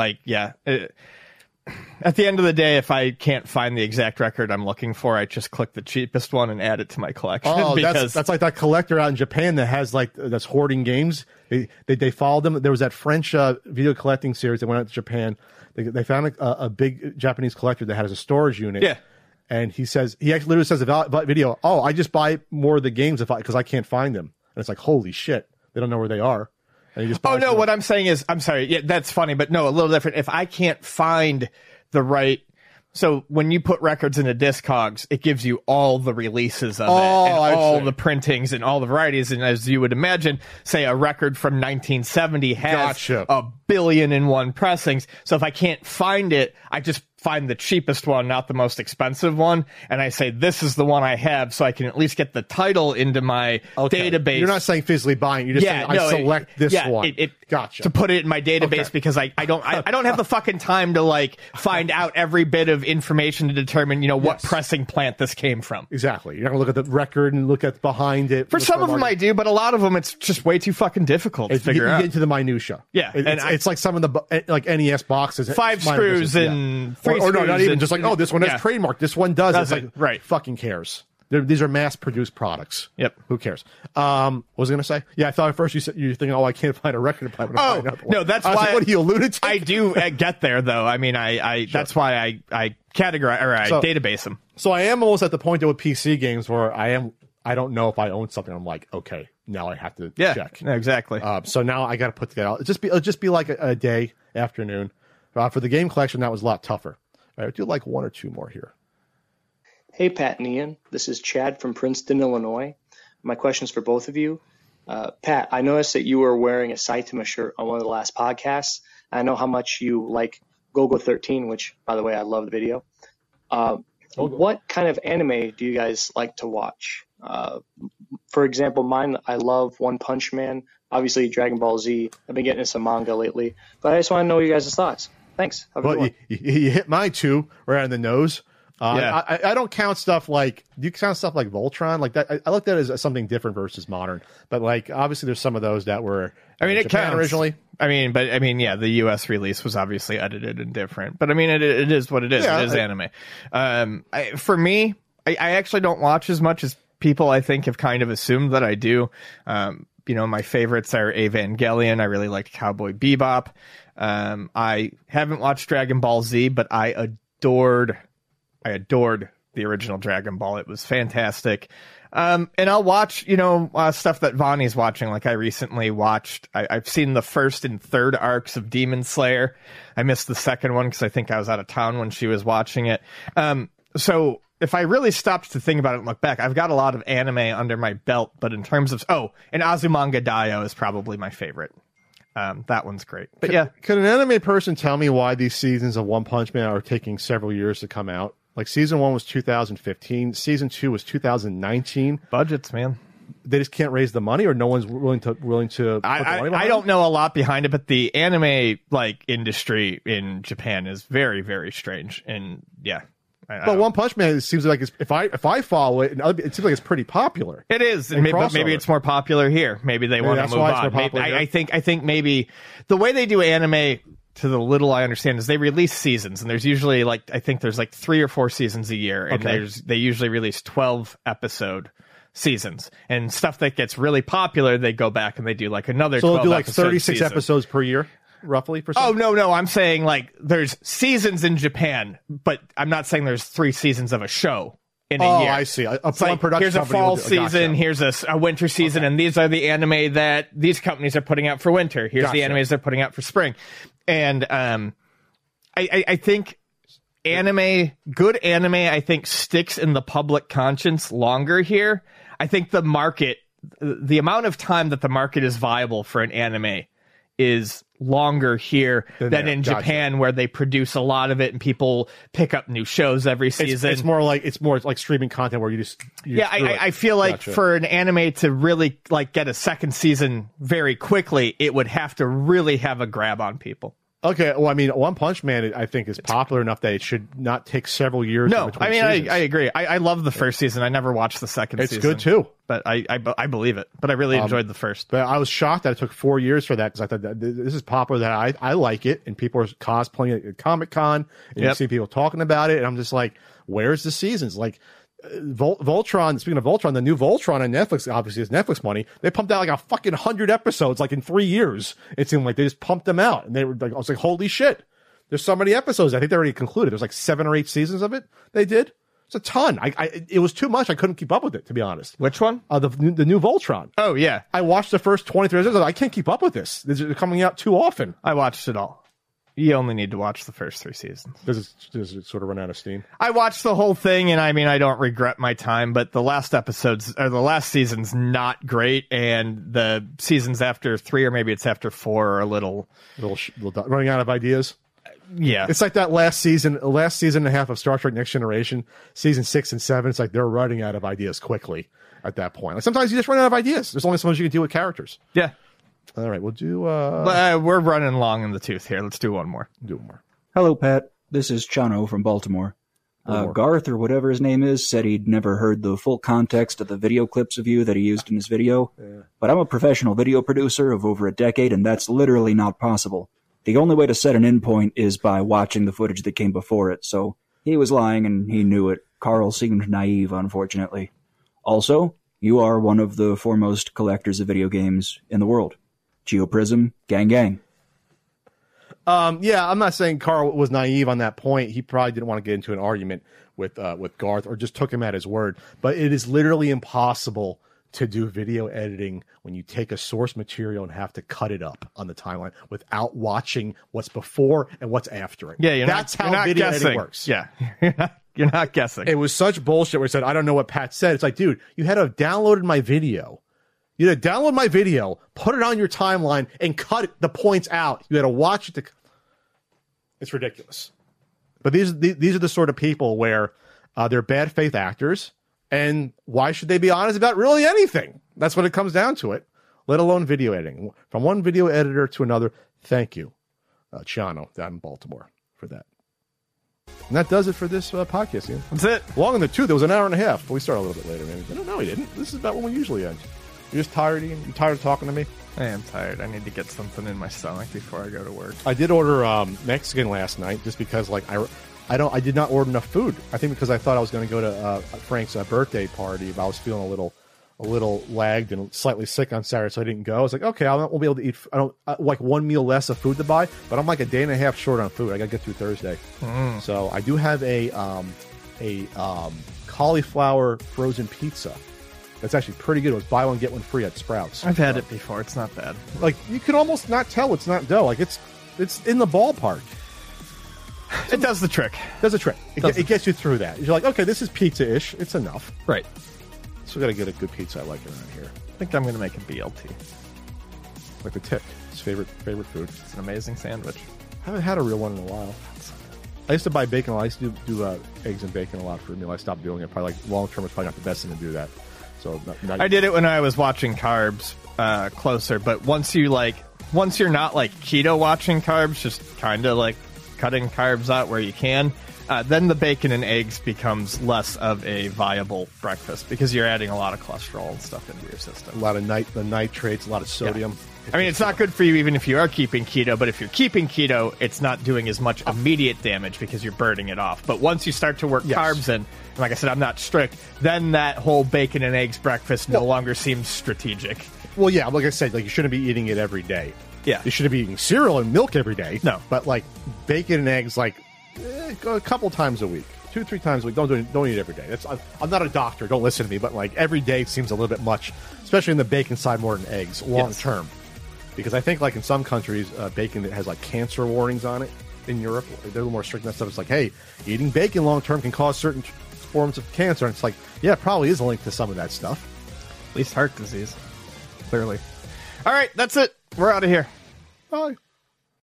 at the end of the day, if I can't find the exact record I'm looking for, I just click the cheapest one and add it to my collection. Oh, because that's like that collector out in Japan that has that's hoarding games. They followed them. There was that French video collecting series that went out to Japan. They found a big Japanese collector that has a storage unit. Yeah. And he actually literally says about video, I just buy more of the games because I can't find them. And it's like, holy shit, they don't know where they are. And he just what I'm saying is, I'm sorry, yeah, that's funny, but no, a little different. If I can't find the right, so when you put records into Discogs, it gives you all the releases of it, and all the printings and all the varieties. And as you would imagine, say a record from 1970 has a billion and one pressings. So if I can't find it, I just find the cheapest one, not the most expensive one, and I say this is the one I have, so I can at least get the title into my database. You're not saying physically buying. You're just saying I select this one. Gotcha. To put it in my database because I don't have the fucking time to find out every bit of information to determine what pressing plant this came from. Exactly. You're not gonna look at the record and look at behind it. For some of them I do, but a lot of them it's just way too fucking difficult to figure out. You get into the minutia. Yeah, it's like some of the NES boxes. 5 screws and 3 or no, not even and, just like this one has trademark. This one does. It's like right. Fucking cares. These are mass-produced products. Yep. Who cares? What was I going to say? Yeah, I thought at first you were thinking, I can't find a record to play. No, that's why. What he alluded to? I do get there though. I mean, that's why I categorize or I database them. So I am almost at the point with PC games where I don't know if I own something. I'm like, okay, now I have to check. Yeah, exactly. So now I got to put that out. It'll just be like a day, afternoon. For the game collection, that was a lot tougher. I do like one or two more here. Hey, Pat and Ian. This is Chad from Princeton, Illinois. My question's for both of you. Pat, I noticed that you were wearing a Saitama shirt on one of the last podcasts. I know how much you like Golgo 13, which, by the way, I love the video. What kind of anime do you guys like to watch? For example, mine, I love One Punch Man, obviously Dragon Ball Z. I've been getting into some manga lately, but I just want to know your guys' thoughts. Thanks. You hit mine too, right on the nose. I don't count stuff like. Do you count stuff like Voltron? Like that, I looked at it as something different versus modern. But obviously, there's some of those that were. it Japan counts originally. The U.S. release was obviously edited and different. But it is what it is. Yeah, it is anime. For me, I actually don't watch as much as people I think have kind of assumed that I do. My favorites are Evangelion. I really liked Cowboy Bebop. I haven't watched Dragon Ball Z, but I adored the original Dragon Ball. It was fantastic. And I'll watch, stuff that Vonnie's watching. Like I recently watched, I've seen the first and third arcs of Demon Slayer. I missed the second one because I think I was out of town when she was watching it. So if I really stopped to think about it and look back, I've got a lot of anime under my belt. But in terms of, and Azumanga Daioh is probably my favorite. That one's great. But could an anime person tell me why these seasons of One Punch Man are taking several years to come out? Like season 1 was 2015, season 2 was 2019. Budgets, man. They just can't raise the money, or no one's willing to. Put the money behind I don't know a lot behind it, but the anime industry in Japan is very, very strange, and But One Punch Man, it seems like if I follow it, it seems like it's pretty popular. It is, but maybe it's more popular here. Maybe they want to move on. I think maybe the way they do anime, to the little I understand, is they release seasons, and there's usually I think there's 3 or 4 seasons a year, and they usually release 12 episode seasons, and stuff that gets really popular, they go back and they do another. So they'll do 36 episodes per year. Roughly for something? Oh, no, I'm saying there's seasons in Japan, but I'm not saying there's 3 seasons of a show in a year. I see. Production here's a fall season, here's a winter season, and these are the anime that these companies are putting out for winter. Here's the animes they're putting out for spring. And I think good anime, I think, sticks in the public conscience longer here. I think the market the amount of time that the market is viable for an anime is longer here than in Japan, where they produce a lot of it and people pick up new shows every season. It's more like streaming content where you just I feel like for an anime to really like get a second season very quickly, it would have to really have a grab on people. Okay, well, I mean, One Punch Man, I think, is popular enough that it should not take several years. No, I mean, I agree. I love the first season. I never watched the second season. It's good, too. But I believe it. But I really enjoyed the first. But I was shocked that it took 4 years for that, because I thought that this is popular, that I like it, and people are cosplaying it at Comic-Con, and you see people talking about it, and I'm just like, where's the seasons? Like, Voltron, speaking of Voltron, the new Voltron on Netflix, obviously it's Netflix money, they pumped out like a fucking 100 episodes like in 3 years. It seemed like they just pumped them out, and they were like, I was like, holy shit, there's so many episodes. I think they already concluded. There's like 7 or 8 seasons of it they did. It's a ton. It was too much. I couldn't keep up with it, to be honest. Which one? The new Voltron. Oh yeah, I watched the first 23 episodes. I can't keep up with this. They're coming out too often. I watched it all. You only need to watch the first 3 seasons. Does it sort of run out of steam? I watched the whole thing, and I mean, I don't regret my time, but the last season's not great, and the seasons after 3, or maybe it's after 4, are a little running out of ideas. Yeah. It's like that last season and a half of Star Trek Next Generation, season 6 and 7. It's like they're running out of ideas quickly at that point. Like sometimes you just run out of ideas. There's only so much you can do with characters. Yeah. All right, we'll do... we're running long in the tooth here. Let's do one more. Hello, Pat. This is Chano from Baltimore. Garth, or whatever his name is, said he'd never heard the full context of the video clips of you that he used in his video. Yeah. But I'm a professional video producer of over a decade, and that's literally not possible. The only way to set an endpoint is by watching the footage that came before it, so he was lying and he knew it. Carl seemed naive, unfortunately. Also, you are one of the foremost collectors of video games in the world. GeoPrism, gang gang. Yeah, I'm not saying Carl was naive on that point. He probably didn't want to get into an argument with Garth, or just took him at his word. But it is literally impossible to do video editing when you take a source material and have to cut it up on the timeline without watching what's before and what's after it. Yeah, that's how video editing works. Yeah, you're not guessing. It was such bullshit where it said, I don't know what Pat said. It's like, dude, you had to have downloaded my video. You had to download my video, put it on your timeline, and cut the points out. You had to watch it. It's ridiculous. But these are the sort of people where they're bad faith actors, and why should they be honest about really anything? That's what it comes down to it, let alone video editing. From one video editor to another, thank you, Chano, down in Baltimore, for that. And that does it for this podcast, Ian. That's it. Long in the tooth. It was an hour and a half. We started a little bit later, maybe. No, we didn't. This is about when we usually end. You're just tired, Ian? You tired of talking to me? I am tired. I need to get something in my stomach before I go to work. I did order Mexican last night just because, like, I did not order enough food. I think because I thought I was going to go to Frank's birthday party, but I was feeling a little lagged and slightly sick on Saturday, so I didn't go. I was like, okay, I won't be able to eat. I don't like one meal less of food to buy, but I'm like a day and a half short on food. I got to get through Thursday, so I do have a cauliflower frozen pizza. That's actually pretty good. It was buy one get one free at Sprouts. I've had it before. It's not bad. Like you can almost not tell it's not dough. Like it's in the ballpark. It does the trick. Does the trick. It gets you through that. You're like, okay, this is pizza-ish. It's enough. Right. So we got to get a good pizza I like around here. I think I'm going to make a BLT. Like the tip. His favorite food. It's an amazing sandwich. I haven't had a real one in a while. I used to buy bacon. I used to do eggs and bacon a lot for a meal. I stopped doing it. Probably like long term, it's probably not the best thing to do that. So I did it when I was watching carbs closer, but once you're not like keto watching carbs, just kind of like cutting carbs out where you can, then the bacon and eggs becomes less of a viable breakfast because you're adding a lot of cholesterol and stuff into your system. A lot of nitrates, a lot of sodium. Yeah. I mean, it's not good for you even if you are keeping keto, but if you're keeping keto, it's not doing as much immediate damage because you're burning it off. But once you start to work carbs in, and like I said, I'm not strict, then that whole bacon and eggs breakfast no longer seems strategic. Well, yeah, like I said, like you shouldn't be eating it every day. Yeah. You shouldn't be eating cereal and milk every day. No. But like bacon and eggs, like a couple times a week. 2-3 times a week. Don't eat it every day. I'm not a doctor. Don't listen to me. But like every day seems a little bit much, especially in the bacon side more than eggs long term. Because I think like in some countries, bacon that has like cancer warnings on it in Europe, they're a little more strict on that stuff. It's like, hey, eating bacon long term can cause certain forms of cancer. And it's like, yeah, it probably is a link to some of that stuff. At least heart disease. Clearly. All right, that's it. We're out of here. Bye.